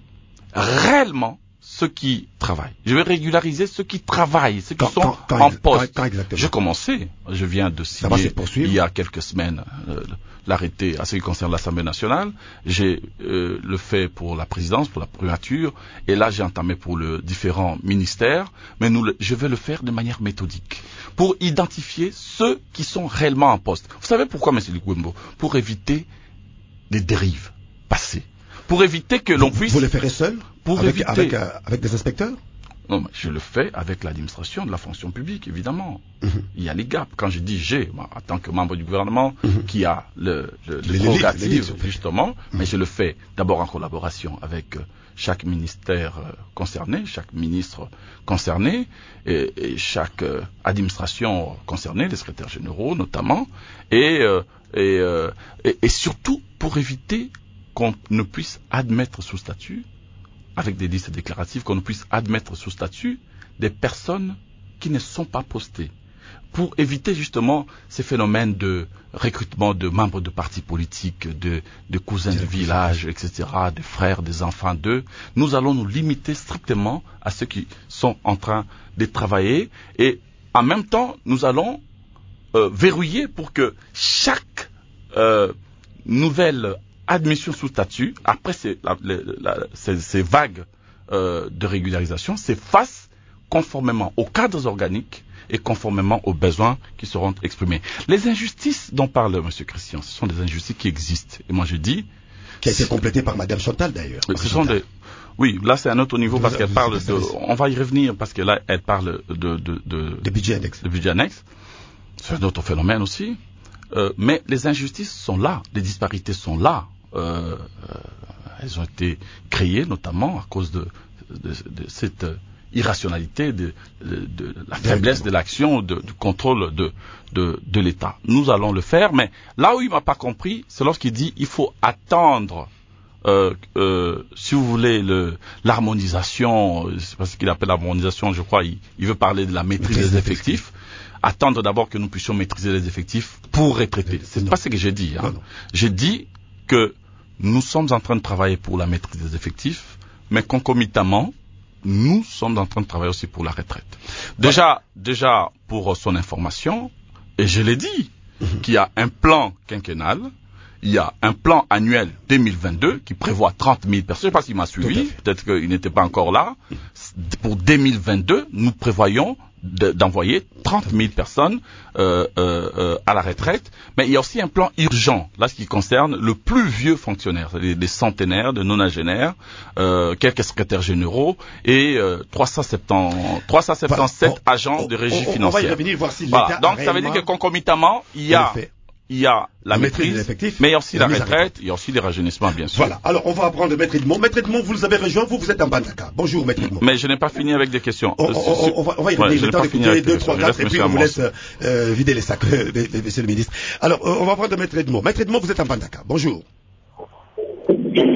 réellement ceux qui travaillent. Je veux régulariser ceux qui travaillent, ceux qui quand, sont quand, quand, en poste. Quand, quand je commençais, je viens de signer il y a quelques semaines euh, l'arrêté à ce qui concerne l'Assemblée nationale. J'ai euh, le fait pour la présidence, pour la primature, et là j'ai entamé pour les différents ministères, mais nous, je vais le faire de manière méthodique, pour identifier ceux qui sont réellement en poste. Vous savez pourquoi, M. Lukwembo? Pour éviter des dérives passées. Pour éviter que l'on puisse... Vous le ferez seul pour avec, éviter... avec, euh, avec des inspecteurs? Non, mais je le fais avec l'administration de la fonction publique, évidemment. Mm-hmm. Il y a les gaps. Quand je dis j'ai, moi, en tant que membre du gouvernement, mm-hmm. qui a le, le, le prérogative, justement, mm-hmm. mais je le fais d'abord en collaboration avec euh, chaque ministère euh, concerné, chaque ministre concerné, et, et chaque euh, administration concernée, les secrétaires généraux notamment, et, euh, et, euh, et, et surtout pour éviter qu'on ne puisse admettre sous statut, avec des listes déclaratives, qu'on ne puisse admettre sous statut des personnes qui ne sont pas postées, pour éviter justement ces phénomènes de recrutement de membres de partis politiques, de, de cousins de village, et cetera, des frères, des enfants d'eux. Nous allons nous limiter strictement à ceux qui sont en train de travailler, et en même temps, nous allons euh, verrouiller pour que chaque euh, nouvelle admission sous statut, après ces, la, la, la, ces, ces vagues euh, de régularisation, s'effacent conformément aux cadres organiques et conformément aux besoins qui seront exprimés. Les injustices dont parle M. Christian, ce sont des injustices qui existent. Et moi je dis... Qui a été complétée par Mme Chantal d'ailleurs. Ce sont des... Oui, là c'est un autre niveau parce qu'elle parle de... On va y revenir parce que là elle parle de... De, de, de budget annexe. De budget annexe. C'est un autre phénomène aussi. Euh, mais les injustices sont là, les disparités sont là. Euh, euh, elles ont été créées notamment à cause de, de, de cette irrationalité, de, de, de la faiblesse de l'action, de, du contrôle de, de, de l'État. Nous allons le faire, mais là où il m'a pas compris, c'est lorsqu'il dit il faut attendre, euh, euh, si vous voulez, le, l'harmonisation, c'est parce qu'il appelle l'harmonisation, je crois, il, il veut parler de la maîtrise des effectifs. Attendre d'abord que nous puissions maîtriser les effectifs pour retraiter. C'est pas ce que j'ai dit. Hein. Non, non. J'ai dit que nous sommes en train de travailler pour la maîtrise des effectifs, mais concomitamment, nous sommes en train de travailler aussi pour la retraite. Déjà, ouais. déjà pour son information, et je l'ai dit, mm-hmm. qu'il y a un plan quinquennal, il y a un plan annuel deux mille vingt-deux qui prévoit trente mille personnes. Je ne sais pas s'il m'a suivi, peut-être qu'il n'était pas encore là. Pour deux mille vingt-deux, nous prévoyons de, d'envoyer trente mille personnes euh, euh, euh, à la retraite. Mais il y a aussi un plan urgent, là, ce qui concerne le plus vieux fonctionnaire, les, les centenaires, les nonagénaires, euh, quelques secrétaires généraux et euh, trois cent soixante-dix-sept voilà. agents on, de régie on, financière. On va y revenir voir si voilà. l'État Donc ça veut dire que concomitamment, il y a... Il y a la, la maîtrise, maîtrise mais il y a aussi la, la retraite, il y a aussi les rajeunissements, bien sûr. Voilà. Alors, on va apprendre Maître Edmond. Maître Edmond, vous nous avez rejoint, vous, vous êtes en Bandaka. Bonjour, Maître Edmond. Mais je n'ai pas fini avec des questions. On, on, on, va, on va y revenir. Ouais, le temps d'écouter deux, trois, quatre, et puis on vous laisse euh, vider les sacs, euh, monsieur le ministre. Alors, euh, on va apprendre Maître Edmond. Maître Edmond, vous êtes en Bandaka. Bonjour.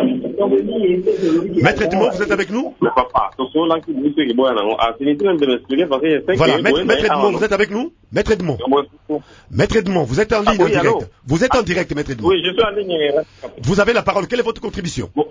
Maître Edmond, vous êtes avec nous? Voilà, Maître, Maître Edmond, vous êtes avec nous? Maître Edmond. Maître Edmond, vous êtes en ligne en direct. Vous êtes en direct, Maître Edmond. Oui, je suis en ligne. Vous avez la parole. Quelle est votre contribution? Bon,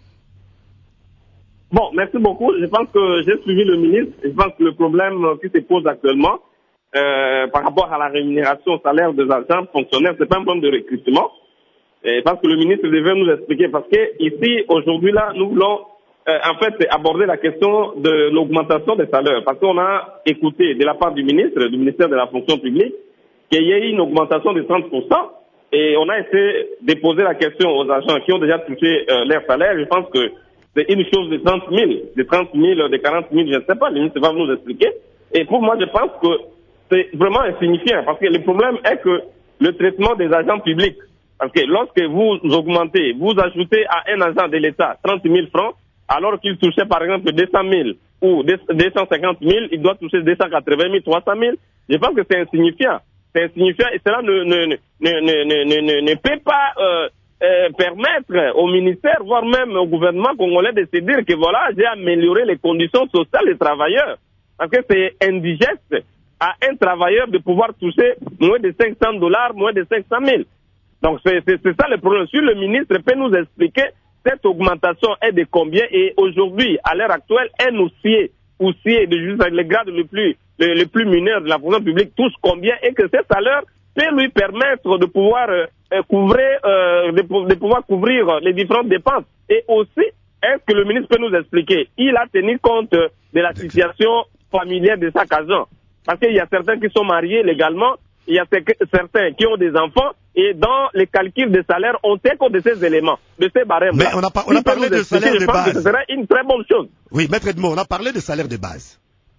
bon merci beaucoup. Je pense que j'ai suivi le ministre. Je pense que le problème qui se pose actuellement, euh, par rapport à la rémunération au salaire des agents fonctionnaires, c'est pas un problème de recrutement. Et parce que le ministre devait nous expliquer, parce que ici, aujourd'hui, là, nous voulons, euh, en fait, aborder la question de l'augmentation des salaires. Parce qu'on a écouté de la part du ministre, du ministère de la fonction publique, qu'il y ait une augmentation de trente pour cent. Et on a essayé de poser la question aux agents qui ont déjà touché euh, leur salaire. Je pense que c'est une chose de trente mille, de trente mille, de quarante mille, je ne sais pas, le ministre va nous expliquer. Et pour moi, je pense que c'est vraiment insignifiant, parce que le problème est que le traitement des agents publics, parce que lorsque vous augmentez, vous ajoutez à un agent de l'État trente mille francs, alors qu'il touchait par exemple deux cent mille ou deux cent cinquante mille, il doit toucher deux cent quatre-vingt mille, trois cent mille. Je pense que c'est insignifiant. C'est insignifiant et cela ne, ne, ne, ne, ne, ne, ne, ne peut pas euh, euh, permettre au ministère, voire même au gouvernement congolais de se dire que voilà, j'ai amélioré les conditions sociales des travailleurs. Parce que c'est indigeste à un travailleur de pouvoir toucher moins de cinq cents dollars, moins de cinq cent mille. Donc c'est ça le problème. Si le ministre peut nous expliquer cette augmentation est de combien et aujourd'hui, à l'heure actuelle, un oussier, oussier de juste le grade le plus, le, le plus mineur de la fonction publique touche combien et que ces salaires peut lui permettre de pouvoir euh, couvrir, euh, de, de pouvoir couvrir les différentes dépenses. Et aussi, est-ce que le ministre peut nous expliquer? Il a tenu compte de la situation familiale de chaque agent. Parce qu'il y a certains qui sont mariés légalement, il y a certains qui ont des enfants, et dans les calculs des salaires, on tient compte de ces éléments, de ces barèmes. Mais on a, on a parlé de salaire de base. Ce serait une très bonne chose. Oui, Maître Edmond, on a parlé de salaire de base.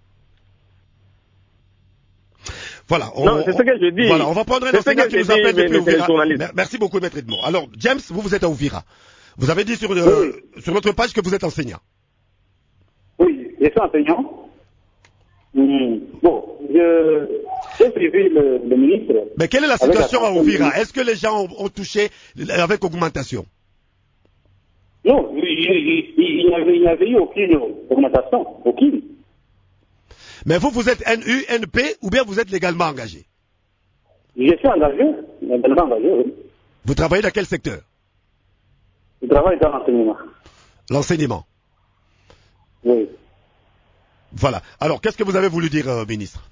Voilà. On, non, c'est ce que je dis. Voilà, on va prendre un enseignant qui nous appelle depuis Ouvira. Merci beaucoup, Maître Edmond. Alors, James, vous, vous êtes à Ouvira. Vous avez dit sur, euh, oui. sur notre page que vous êtes enseignant. Oui, je suis enseignant. Mmh. Bon, je, j'ai suivi le, le ministre. Mais quelle est la situation à Ouvira? Est-ce que les gens ont, ont touché avec augmentation? Non, il, il, il, il n'y avait eu aucune augmentation, aucune. Mais vous, vous êtes N U, N P ou bien vous êtes légalement engagé? Je suis engagé, légalement engagé, oui. Vous travaillez dans quel secteur? Je travaille dans l'enseignement. L'enseignement? Oui. Voilà. Alors, qu'est-ce que vous avez voulu dire, euh, ministre?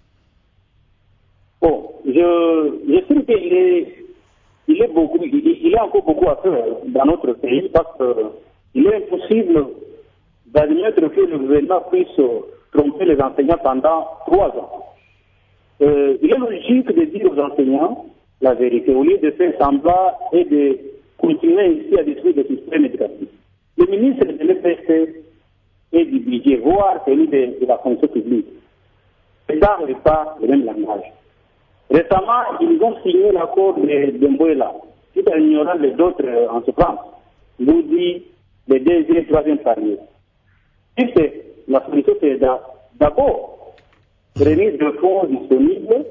Bon, je, je sais qu'il est, il est beaucoup, il, il y a encore beaucoup à faire dans notre pays parce qu'il est impossible d'admettre que le gouvernement puisse tromper les enseignants pendant trois ans. Euh, il est logique de dire aux enseignants la vérité au lieu de faire semblant et de continuer ici à détruire le système éducatif. Le ministre de l'E P C et du budget, voire celui de, de la fonction publique, ne parlent pas le même langage. Récemment, ils ont signé l'accord de, de Mboula, tout en ignorant les autres euh, en souffrance. Nous dit les deuxième, troisième paliers. Si c'est la solution, c'est d'abord remise de fonds disponibles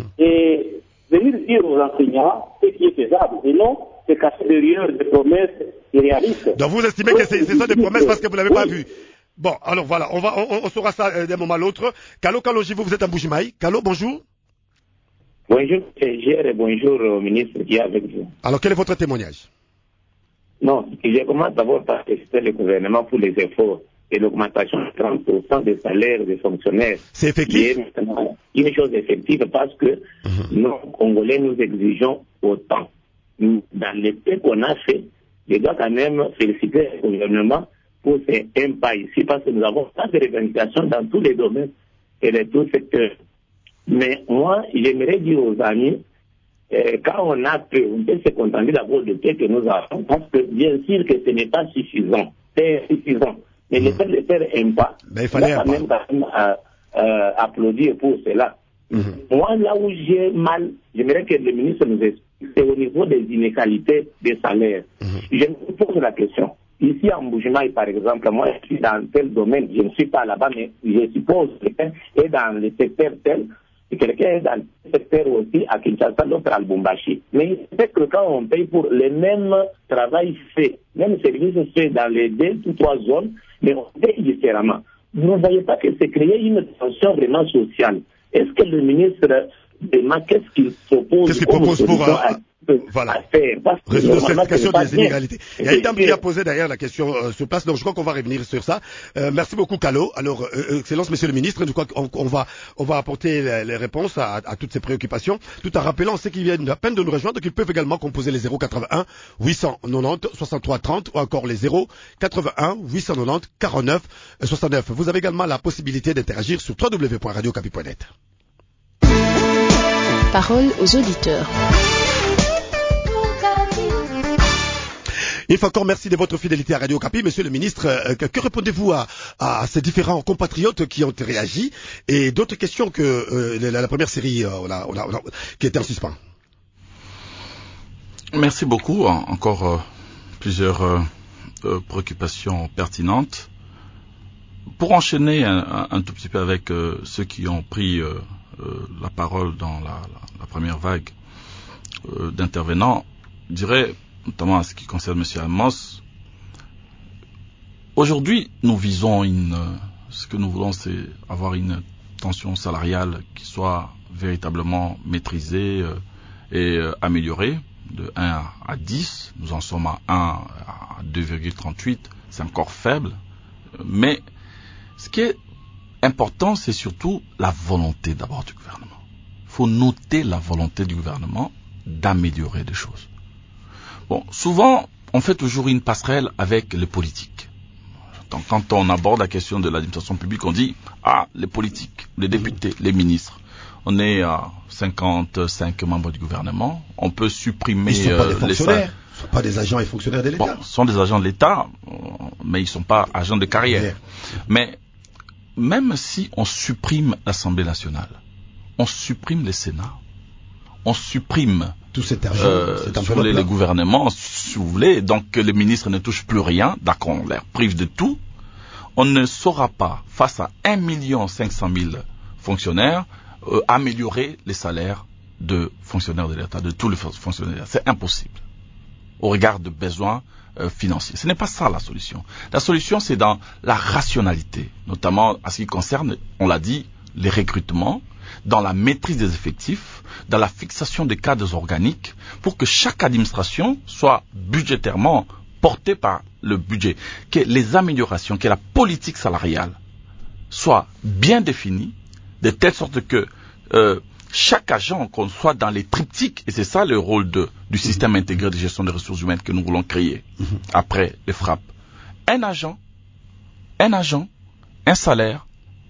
et venir dire aux enseignants ce qui est faisable et non se cacher derrière des promesses irréalistes. Donc vous estimez que c'est ça des promesses parce que vous ne l'avez oui. pas vu. Bon, alors voilà, on va, on, on saura ça euh, d'un moment à l'autre. Kalo Kalonjivo, vous êtes à Mbujimaï. Kalo, bonjour. Bonjour, c'est Gérard et bonjour au ministre qui est avec vous. Alors, quel est votre témoignage? Non, je commence d'abord par féliciter le gouvernement pour les efforts et l'augmentation de trente pour cent des salaires des fonctionnaires. C'est effectif? Une chose effective parce que mm-hmm. nous, Congolais, nous exigeons autant. Dans les faits qu'on a fait, je dois quand même féliciter le gouvernement pour ces un pas ici, parce que nous avons pas de revendications dans tous les domaines et dans tous les secteurs. Mais moi, j'aimerais dire aux amis, euh, quand on a peu, on peut se contenter d'abord de ce que nous avons, parce que bien sûr que ce n'est pas suffisant, c'est insuffisant. Mais mmh. le fait de faire un pas, ben, il fallait quand même, quand même euh, euh, applaudir pour cela. Mmh. Moi, là où j'ai mal, j'aimerais que le ministre nous explique, c'est au niveau des inégalités des salaires. Mmh. Je me pose la question. Ici, en Mbujimaï, par exemple, moi, je suis dans tel domaine, je ne suis pas là-bas, mais je suppose que est dans le secteur tel, quelqu'un est dans le secteur aussi à Kinshasa, l'autre à Lubumbashi. Mais il fait que quand on paye pour le même travail fait, même service fait dans les deux ou trois zones, mais on paye différemment. Vous ne voyez pas que c'est créer une tension vraiment sociale. Est-ce que le ministre demain, qu'est-ce qu'il propose, qu'est-ce qu'il propose pour euh, à, voilà. à faire résoudre cette question des inégalités? Il y a une dame qui a posé d'ailleurs la question euh, sur place, donc je crois qu'on va revenir sur ça. Euh, merci beaucoup, Calo. Alors, euh, Excellence, Monsieur le Ministre, je crois qu'on on va, on va apporter les, les réponses à, à toutes ces préoccupations, tout en rappelant ceux qui viennent à peine de nous rejoindre qu'ils peuvent également composer les zéro quatre-vingt-un huit cent quatre-vingt-dix soixante-trois trente ou encore les zéro quatre-vingt-un huit cent quatre-vingt-dix quarante-neuf soixante-neuf. Vous avez également la possibilité d'interagir sur w w w point radio okapi point net. Parole aux auditeurs. Une fois encore, merci de votre fidélité à Radio Okapi. Monsieur le ministre, euh, que, que répondez-vous à, à ces différents compatriotes qui ont réagi et d'autres questions que euh, la, la première série euh, on a, on a, on a, qui était en suspens? Merci beaucoup. Encore euh, plusieurs euh, euh, préoccupations pertinentes. Pour enchaîner un, un, un tout petit peu avec euh, ceux qui ont pris euh, euh, la parole dans la, la, la première vague euh, d'intervenants, je dirais, notamment en ce qui concerne M. Amos, aujourd'hui, nous visons une, euh, ce que nous voulons, c'est avoir une tension salariale qui soit véritablement maîtrisée euh, et euh, améliorée, de un à dix. Nous en sommes à un à deux virgule trente-huit, c'est encore faible, mais ce qui est important, c'est surtout la volonté d'abord du gouvernement. Il faut noter la volonté du gouvernement d'améliorer les choses. Bon, souvent, on fait toujours une passerelle avec les politiques. Donc, quand on aborde la question de l'administration publique, on dit, ah, les politiques, les députés, les ministres. On est à cinquante-cinq membres du gouvernement. On peut supprimer ils sont pas des euh, fonctionnaires. les Ils ne sont pas des agents et fonctionnaires de l'État. Bon, ce sont des agents de l'État, mais ils ne sont pas agents de carrière. Yeah. Mais même si on supprime l'Assemblée nationale, on supprime le Sénat, on supprime tout cet argent, euh, cet si vous voulez, les gouvernements, si vous voulez, donc que les ministres ne touchent plus rien, d'accord, on les prive de tout, on ne saura pas, face à un million cinq cent mille fonctionnaires, euh, améliorer les salaires de fonctionnaires de l'État, de tous les fonctionnaires de l'État. C'est impossible, au regard de besoins euh, financiers. Ce n'est pas ça la solution. La solution, c'est dans la rationalité, notamment à ce qui concerne, on l'a dit, les recrutements, dans la maîtrise des effectifs, dans la fixation des cadres organiques, pour que chaque administration soit budgétairement portée par le budget, que les améliorations, que la politique salariale soit bien définie, de telle sorte que euh, chaque agent, qu'on soit dans les triptyques, et c'est ça le rôle de, du système intégré de gestion des ressources humaines que nous voulons créer après les frappes. Un agent, un agent, un salaire,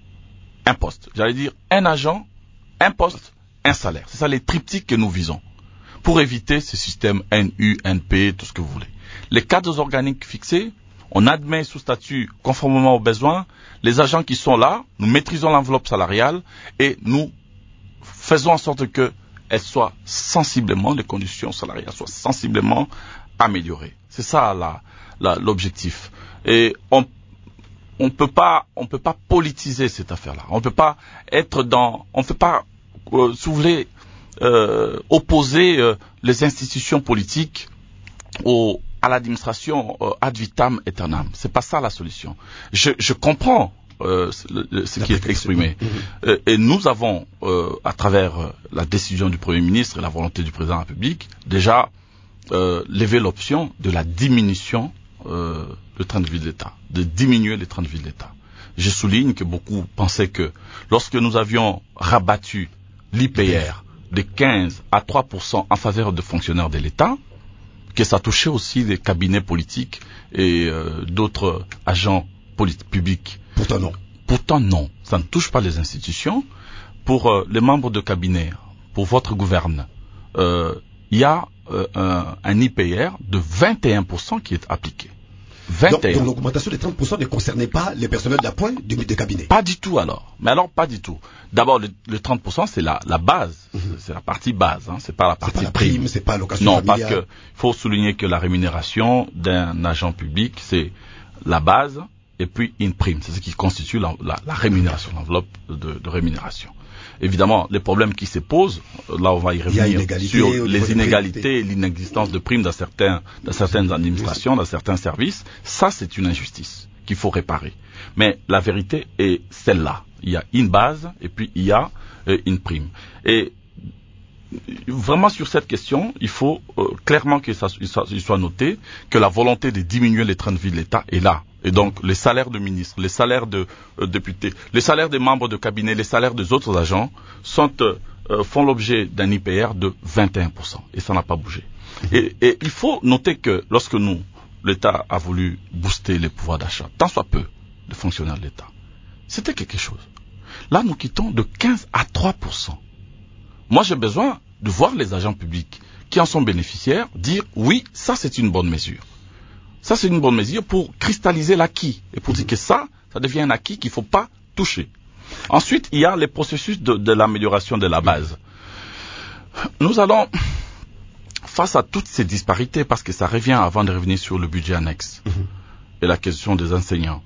un poste. J'allais dire un agent, un poste, un salaire. C'est ça les triptyques que nous visons. Pour éviter ce système N U, N P, tout ce que vous voulez. Les cadres organiques fixés, on admet sous statut conformément aux besoins. Les agents qui sont là, nous maîtrisons l'enveloppe salariale et nous faisons en sorte que elles soient sensiblement, les conditions salariales soient sensiblement améliorées. C'est ça la, la, l'objectif. Et on On peut pas, on peut pas politiser cette affaire-là. On peut pas être dans, on peut pas, euh, si vous voulez, euh, opposer euh, les institutions politiques au, à l'administration euh, ad vitam aeternam. C'est pas ça la solution. Je, je comprends euh, le, le, ce qui est exprimé. Euh, et nous avons, euh, à travers euh, la décision du Premier ministre et la volonté du Président de la République, déjà euh, levé l'option de la diminution Euh, le train de vie de l'État, de diminuer les trains de vie de l'État. Je souligne que beaucoup pensaient que lorsque nous avions rabattu l'I P R de quinze à trois pour cent en faveur de fonctionnaires de l'État, que ça touchait aussi les cabinets politiques et euh, d'autres agents publics. Pourtant non. Pourtant non. Ça ne touche pas les institutions. Pour euh, les membres de cabinet, pour votre gouverne, euh, il y a euh, un, un I P R de vingt et un pour cent qui est appliqué. vingt et un. Donc, donc l'augmentation de trente pour cent ne concernait pas les personnels d'appoint du, du cabinet. Pas du tout alors. Mais alors pas du tout. D'abord le, le trente pour cent c'est la, la base, mm-hmm. c'est la partie base, hein. C'est pas la partie c'est pas la prime, prime, c'est pas l'allocation non, familiale. parce que il faut souligner que la rémunération d'un agent public c'est la base et puis une prime. C'est ce qui constitue la, la, la rémunération, l'enveloppe de, de rémunération. Évidemment, les problèmes qui se posent, là on va y revenir sur les inégalités et l'inexistence de primes dans, certains, dans certaines administrations, dans certains services. Ça, c'est une injustice qu'il faut réparer. Mais la vérité est celle-là. Il y a une base et puis il y a euh, une prime. Et vraiment sur cette question, il faut euh, clairement qu'il soit noté que la volonté de diminuer les trains de vie de l'État est là. Et donc, les salaires de ministres, les salaires de euh, députés, les salaires des membres de cabinet, les salaires des autres agents sont, euh, font l'objet d'un I P R de vingt et un pour cent. Et ça n'a pas bougé. Et, et il faut noter que lorsque nous, l'État a voulu booster les pouvoirs d'achat, tant soit peu de fonctionnaires de l'État, c'était quelque chose. Là, nous quittons de quinze à trois pour cent. Moi, j'ai besoin de voir les agents publics qui en sont bénéficiaires dire oui, ça c'est une bonne mesure. Ça, c'est une bonne mesure pour cristalliser l'acquis et pour dire que ça, ça devient un acquis qu'il ne faut pas toucher. Ensuite, il y a les processus de, de l'amélioration de la base. Nous allons, face à toutes ces disparités, parce que ça revient avant de revenir sur le budget annexe et la question des enseignants,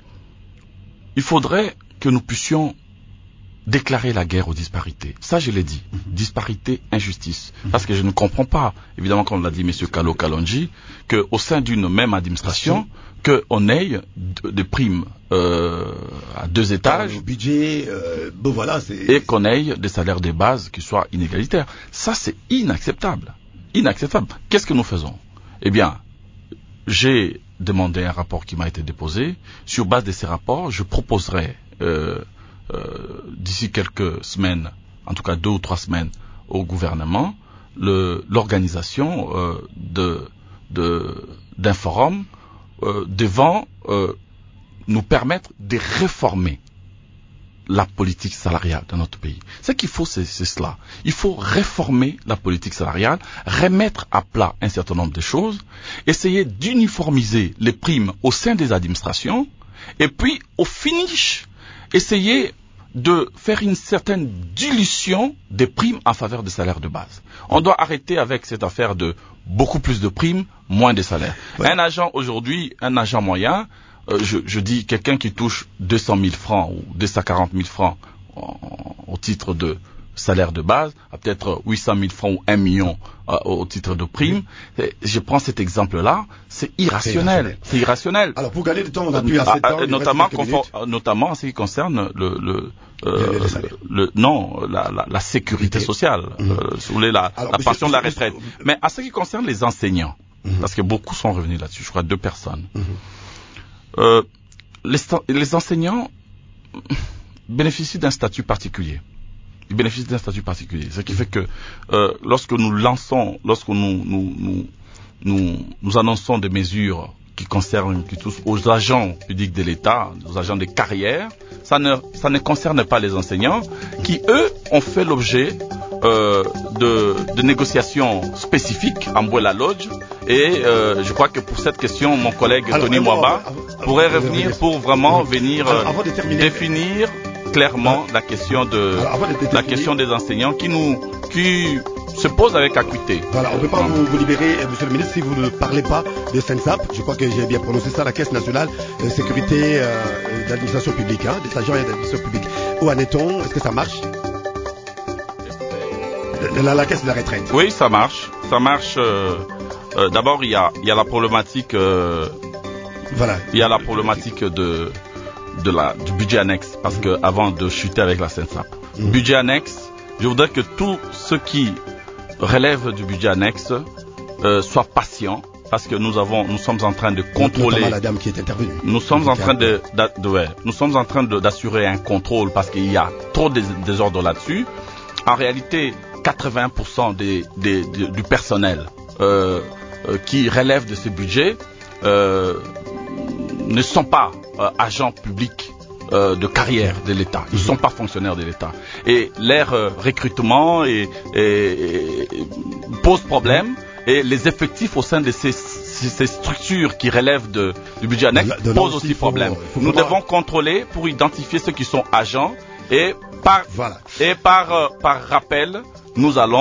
il faudrait que nous puissions déclarer la guerre aux disparités. Ça, je l'ai dit. Disparité, injustice. Parce que je ne comprends pas, évidemment, comme l'a dit M. Kalo Kalonji, qu'au sein d'une même administration, qu'on ait des primes euh, à deux étages le budget, euh, bon, voilà, c'est... et qu'on ait des salaires de base qui soient inégalitaires. Ça, c'est inacceptable. Inacceptable. Qu'est-ce que nous faisons? Eh bien, j'ai demandé un rapport qui m'a été déposé. Sur base de ces rapports, je proposerai... Euh, Euh, d'ici quelques semaines, en tout cas deux ou trois semaines, au gouvernement, le, l'organisation euh, de, de, d'un forum euh, devant euh, nous permettre de réformer la politique salariale dans notre pays. Ce qu'il faut, c'est, c'est cela. Il faut réformer la politique salariale, remettre à plat un certain nombre de choses, essayer d'uniformiser les primes au sein des administrations, et puis, au finish, essayer de faire une certaine dilution des primes en faveur des salaires de base. On doit arrêter avec cette affaire de beaucoup plus de primes, moins de salaires. Ouais. Un agent aujourd'hui, un agent moyen, euh, je, je dis quelqu'un qui touche deux cent mille francs ou deux cent quarante mille francs en, au titre de salaire de base, à peut-être huit cent mille francs ou un million euh, au titre de prime. Et je prends cet exemple-là, c'est irrationnel. C'est irrationnel. Alors pour gagner du temps, on a plus assez de temps. Notamment, confort, notamment en ce qui concerne le, le, euh, le non, la, la, la sécurité okay. sociale, mmh. euh, si vous voulez, la, Alors, la monsieur, pension monsieur, de la retraite. Monsieur, Mais en ce qui concerne les enseignants, mmh. parce que beaucoup sont revenus là-dessus, je crois deux personnes. Mmh. Euh, les, les enseignants bénéficient d'un statut particulier. Ils bénéficient d'un statut particulier. Ce qui fait que euh, lorsque nous lançons, lorsque nous nous, nous nous nous annonçons des mesures qui concernent, qui touchent aux agents publics de l'État, aux agents de carrière, ça ne ça ne concerne pas les enseignants qui eux ont fait l'objet euh, de, de négociations spécifiques en Bois-la Lodge. Et euh, je crois que pour cette question, mon collègue alors, Tony Mwamba pourrait revenir pour vraiment venir euh, alors, de définir clairement la question de, Alors, de la question des enseignants qui nous qui se pose avec acuité. Voilà, on ne peut pas vous, vous libérer, monsieur le ministre, si vous ne parlez pas de SENSAP. Je crois que j'ai bien prononcé ça, la Caisse nationale de sécurité euh, d'administration publique, hein, des agents et d'administration publique. Où en est-on? Est-ce que ça marche? La, la caisse de la retraite. Oui, ça marche. Ça marche. Euh, euh, d'abord, il y a il y a la problématique. Euh, voilà. Il y a la problématique de de la, du budget annexe, parce que avant de chuter avec la SENSAP. Mmh. Budget annexe, je voudrais que tout ce qui relève du budget annexe euh, soit patient, parce que nous avons, nous sommes en train de contrôler. La dame qui est intervenue. Nous sommes en train de, de, de ouais, nous sommes en train de, d'assurer un contrôle parce qu'il y a trop de désordre là-dessus. En réalité, quatre-vingts pour cent des, des, des, du personnel euh, euh, qui relève de ce budget euh, ne sont pas euh, agents publics euh, de carrière de l'État. Ils ne sont pas fonctionnaires de l'État. Et leur euh, recrutement et, et, et, et pose problème. Et les effectifs au sein de ces, ces structures qui relèvent de, du budget annexe de, de posent aussi problème. Faut, faut Nous pas... devons contrôler pour identifier ceux qui sont agents. Et par, voilà. et par, euh, par rappel, nous allons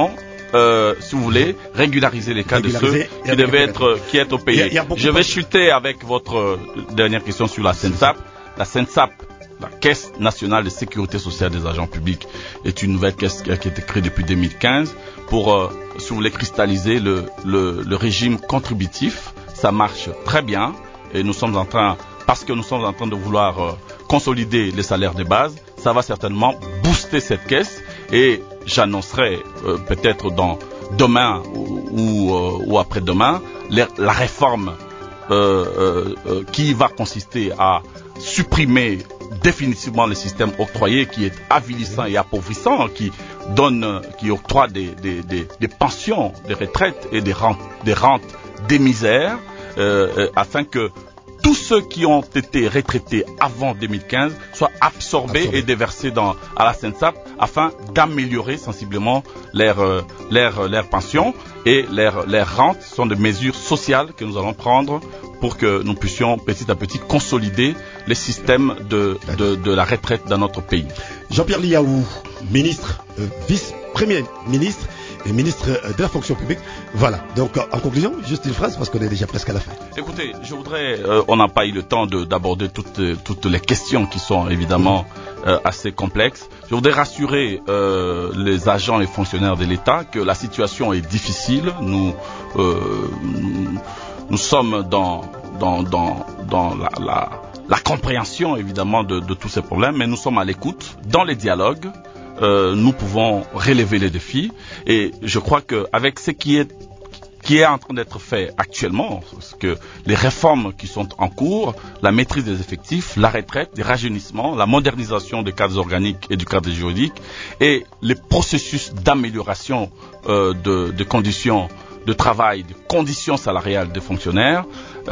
euh, si vous voulez, régulariser les cas Régulariser de ceux qui devaient être, qui est au pays. Il y a- il y a beaucoup Je vais de- chuter avec votre euh, dernière question sur la SENSAP. La SENSAP, la Caisse nationale de sécurité sociale des agents publics, est une nouvelle caisse qui a, qui a été créée depuis deux mille quinze pour, euh, si vous voulez, cristalliser le, le, le régime contributif. Ça marche très bien et nous sommes en train, parce que nous sommes en train de vouloir euh, consolider les salaires de base, ça va certainement booster cette caisse et j'annoncerai euh, peut-être dans demain ou, ou, euh, ou après-demain la, la réforme euh, euh, euh, qui va consister à supprimer définitivement le système octroyé qui est avilissant et appauvrissant, qui donne, qui octroie des, des, des, des pensions, des retraites et des rentes, des rentes des misères, euh, euh, afin que tous ceux qui ont été retraités avant deux mille quinze soient absorbés Absorbés. et déversés dans, à la SENSAP afin d'améliorer sensiblement leur, euh, leur, leur pension et leur, leur rente. Ce sont des mesures sociales que nous allons prendre pour que nous puissions petit à petit consolider les systèmes de, de, de la retraite dans notre pays. Jean-Pierre Liaou, ministre, euh, vice-premier ministre et ministre euh, de la fonction publique. Voilà. Donc, euh, en conclusion, juste une phrase parce qu'on est déjà presque à la fin. Écoutez, je voudrais, euh, on n'a pas eu le temps de- d'aborder toutes, euh, toutes les questions qui sont évidemment euh, assez complexes. Je voudrais rassurer euh, les agents et fonctionnaires de l'État que la situation est difficile. Nous, euh, nous, nous sommes dans, dans, dans, dans la, la, la compréhension évidemment de, de tous ces problèmes, mais nous sommes à l'écoute, dans les dialogues. Euh, nous pouvons relever les défis et je crois qu'avec ce qui est qui est en train d'être fait actuellement, parce que les réformes qui sont en cours, la maîtrise des effectifs, la retraite, les rajeunissements, la modernisation des cadres organiques et du cadre juridique et les processus d'amélioration euh, de, de conditions de travail, de conditions salariales des fonctionnaires,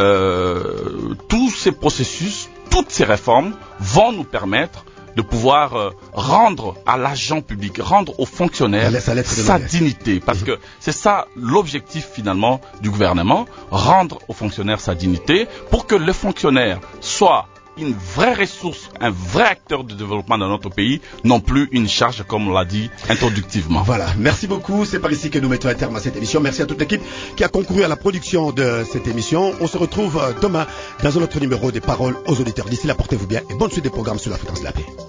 euh, tous ces processus, toutes ces réformes vont nous permettre de pouvoir euh, rendre à l'agent public, rendre aux fonctionnaires La- sa lettre de sa noblesse. dignité. Parce que c'est ça l'objectif finalement du gouvernement, rendre aux fonctionnaires sa dignité pour que le fonctionnaire soit une vraie ressource, un vrai acteur de développement dans notre pays, non plus une charge comme on l'a dit introductivement. Voilà, merci beaucoup. C'est par ici que nous mettons un terme à cette émission. Merci à toute l'équipe qui a concouru à la production de cette émission. On se retrouve euh, demain dans un autre numéro des Paroles aux auditeurs. D'ici là, portez-vous bien et bonne suite des programmes sur la fréquence de la paix.